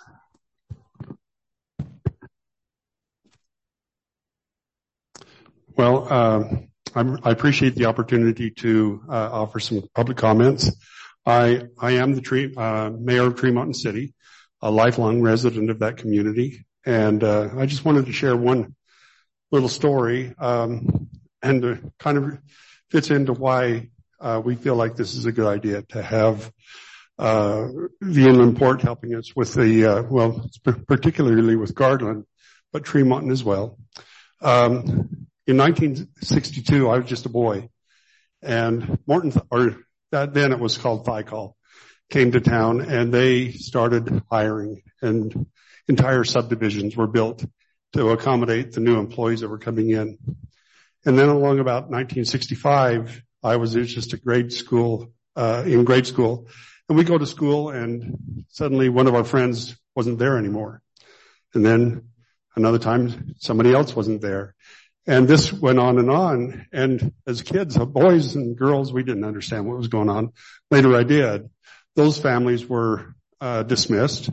Well, uh, I'm, I appreciate the opportunity to uh, offer some public comments. I, I am the tree, uh, mayor of Tree Mountain City, a lifelong resident of that community, and uh, I just wanted to share one little story, um, and uh, kind of fits into why uh, we feel like this is a good idea to have uh, the inland port helping us with the, uh, well, particularly with Garland, but Tree Mountain as well. Um, In nineteen sixty-two, I was just a boy, and Morton, or that, then it was called Thicol, came to town, and they started hiring, and entire subdivisions were built to accommodate the new employees that were coming in. And then along about nineteen sixty-five, I was just a grade school, uh, in grade school, and we go to school, and suddenly one of our friends wasn't there anymore. And then another time, somebody else wasn't there. And this went on and on. And as kids, boys and girls, we didn't understand what was going on. Later I did. Those families were uh, dismissed.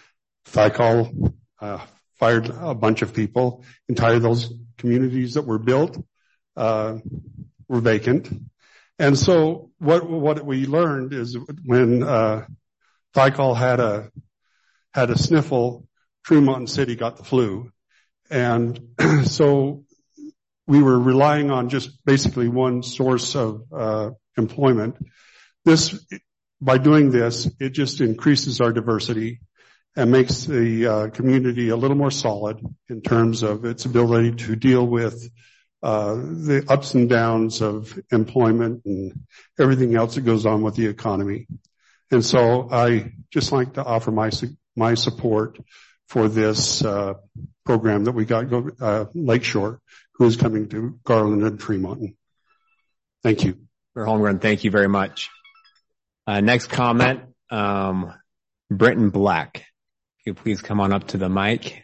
Thicol uh, fired a bunch of people. Entire those communities that were built uh, were vacant. And so what what we learned is when uh, Thicol had a had a sniffle, Tree Mountain City got the flu. And so we were relying on just basically one source of uh employment. This, by doing this, it just increases our diversity and makes the uh, community a little more solid in terms of its ability to deal with uh the ups and downs of employment and everything else that goes on with the economy. And so I just like to offer my my support for this uh program that we got go uh Lakeshore, who is coming to Garland and Tree Mountain. Thank you. Mister Holmgren, thank you very much. Uh, next comment, um, Brenton Black. If you please come on up to the mic.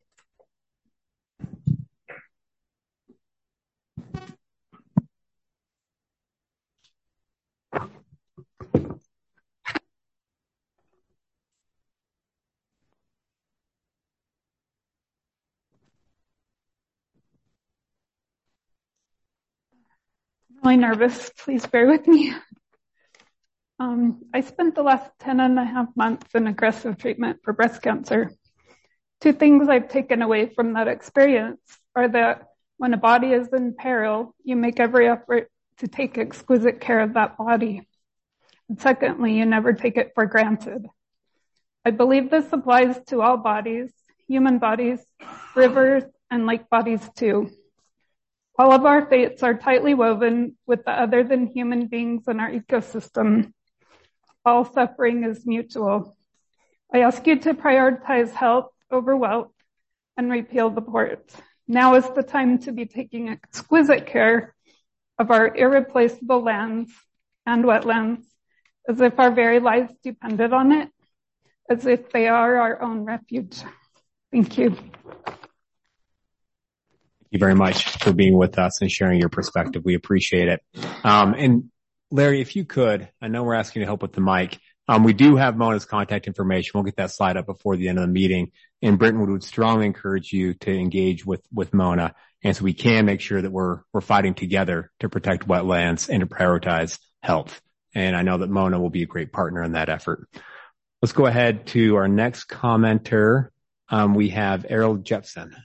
Really nervous. Please bear with me. Um, I spent the last ten and a half months in aggressive treatment for breast cancer. Two things I've taken away from that experience are that when a body is in peril, you make every effort to take exquisite care of that body. And secondly, you never take it for granted. I believe this applies to all bodies, human bodies, rivers, and lake bodies too. All of our fates are tightly woven with the other than human beings in our ecosystem. all suffering is mutual. I ask you to prioritize health over wealth and repeal the port. Now is the time to be taking exquisite care of our irreplaceable lands and wetlands, as if our very lives depended on it, as if they are our own refuge. Thank you. Thank you very much for being with us and sharing your perspective. We appreciate it. Um, and Larry, if you could, I know we're asking you to help with the mic. Um, we do have Mona's contact information. We'll get that slide up before the end of the meeting. And Britton would strongly encourage you to engage with, with Mona. And so we can make sure that we're, we're fighting together to protect wetlands and to prioritize health. And I know that Mona will be a great partner in that effort. Let's go ahead to our next commenter. Um, we have Errol Jepson.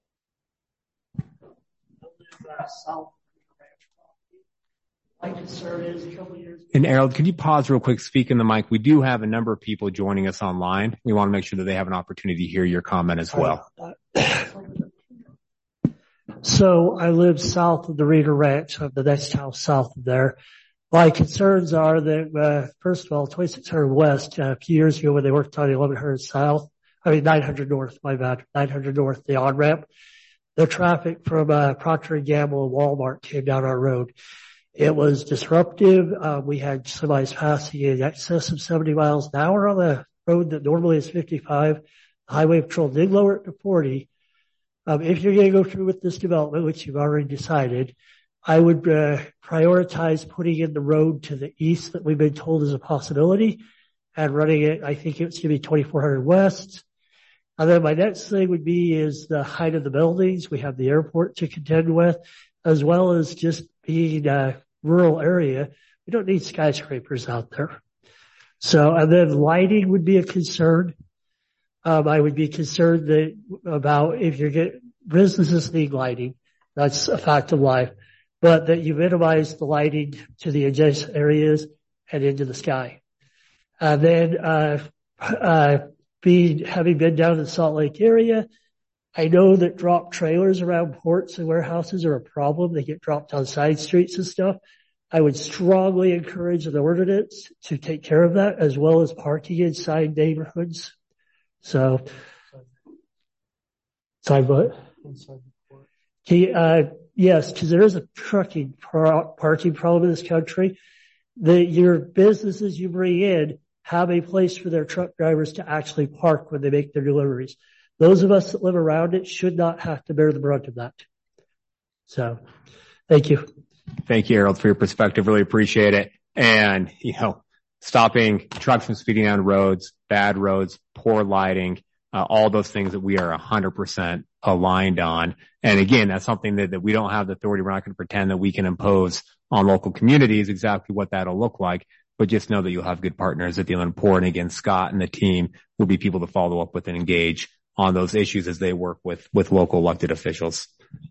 And Errol, could you pause real quick, speak in the mic? We do have a number of people joining us online. We want to make sure that they have an opportunity to hear your comment as well. So I live south of the Reeder Ranch, of the next house south of there. My concerns are that, uh, first of all, twenty-six hundred West, uh, a few years ago when they worked on eleven hundred South, I mean nine hundred North, my bad, nine hundred North, the on-ramp, the traffic from, uh, Procter and Gamble and Walmart came down our road. It was disruptive. Uh, we had semis passing in excess of seventy miles an hour on the road that normally is fifty-five. The Highway Patrol did lower it to forty. Um, if you're going to go through with this development, which you've already decided, I would uh, prioritize putting in the road to the east that we've been told is a possibility and running it. I think it's going to be twenty-four hundred West. And then my next thing would be is the height of the buildings. We have the airport to contend with, as well as just being a rural area. We don't need skyscrapers out there. So, and then lighting would be a concern. Um, I would be concerned that about if you're getting businesses need lighting. That's a fact of life, but that you minimize the lighting to the adjacent areas and into the sky. And then, uh, uh, being, having been down in the Salt Lake area, I know that drop trailers around ports and warehouses are a problem. They get dropped on side streets and stuff. I would strongly encourage the ordinance to take care of that, as well as parking inside neighborhoods. So, sorry, what? Okay, uh, yes, because there is a trucking par- parking problem in this country. The, your businesses you bring in have a place for their truck drivers to actually park when they make their deliveries. Those of us that live around it should not have to bear the brunt of that. So, thank you. Thank you, Harold, for your perspective. Really appreciate it. And, you know, stopping trucks from speeding on roads, bad roads, poor lighting, uh, all those things that we are one hundred percent aligned on. And again, that's something that, that we don't have the authority. We're not going to pretend that we can impose on local communities exactly what that'll look like. But just know that you'll have good partners at the Inland Port. And again, Scott and the team will be people to follow up with and engage on those issues as they work with, with local elected officials.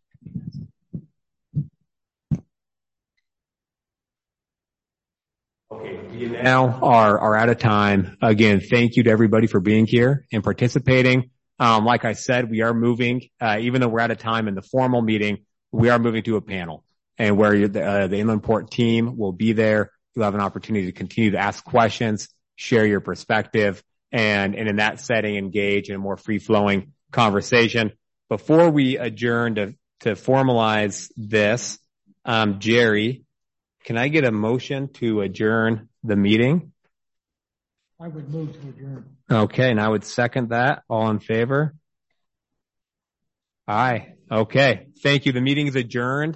Okay, we now are, are out of time. Again, thank you to everybody for being here and participating. Um, like I said, we are moving, uh, even though we're out of time in the formal meeting, we are moving to a panel and where you're, uh, the Inland Port team will be there. You'll have an opportunity to continue to ask questions, share your perspective, and, and in that setting, engage in a more free-flowing conversation. Before we adjourn to, to formalize this, um, Jerry, can I get a motion to adjourn the meeting? I would move to adjourn. Okay, and I would second that. All in favor? Aye. Okay. Thank you. The meeting is adjourned.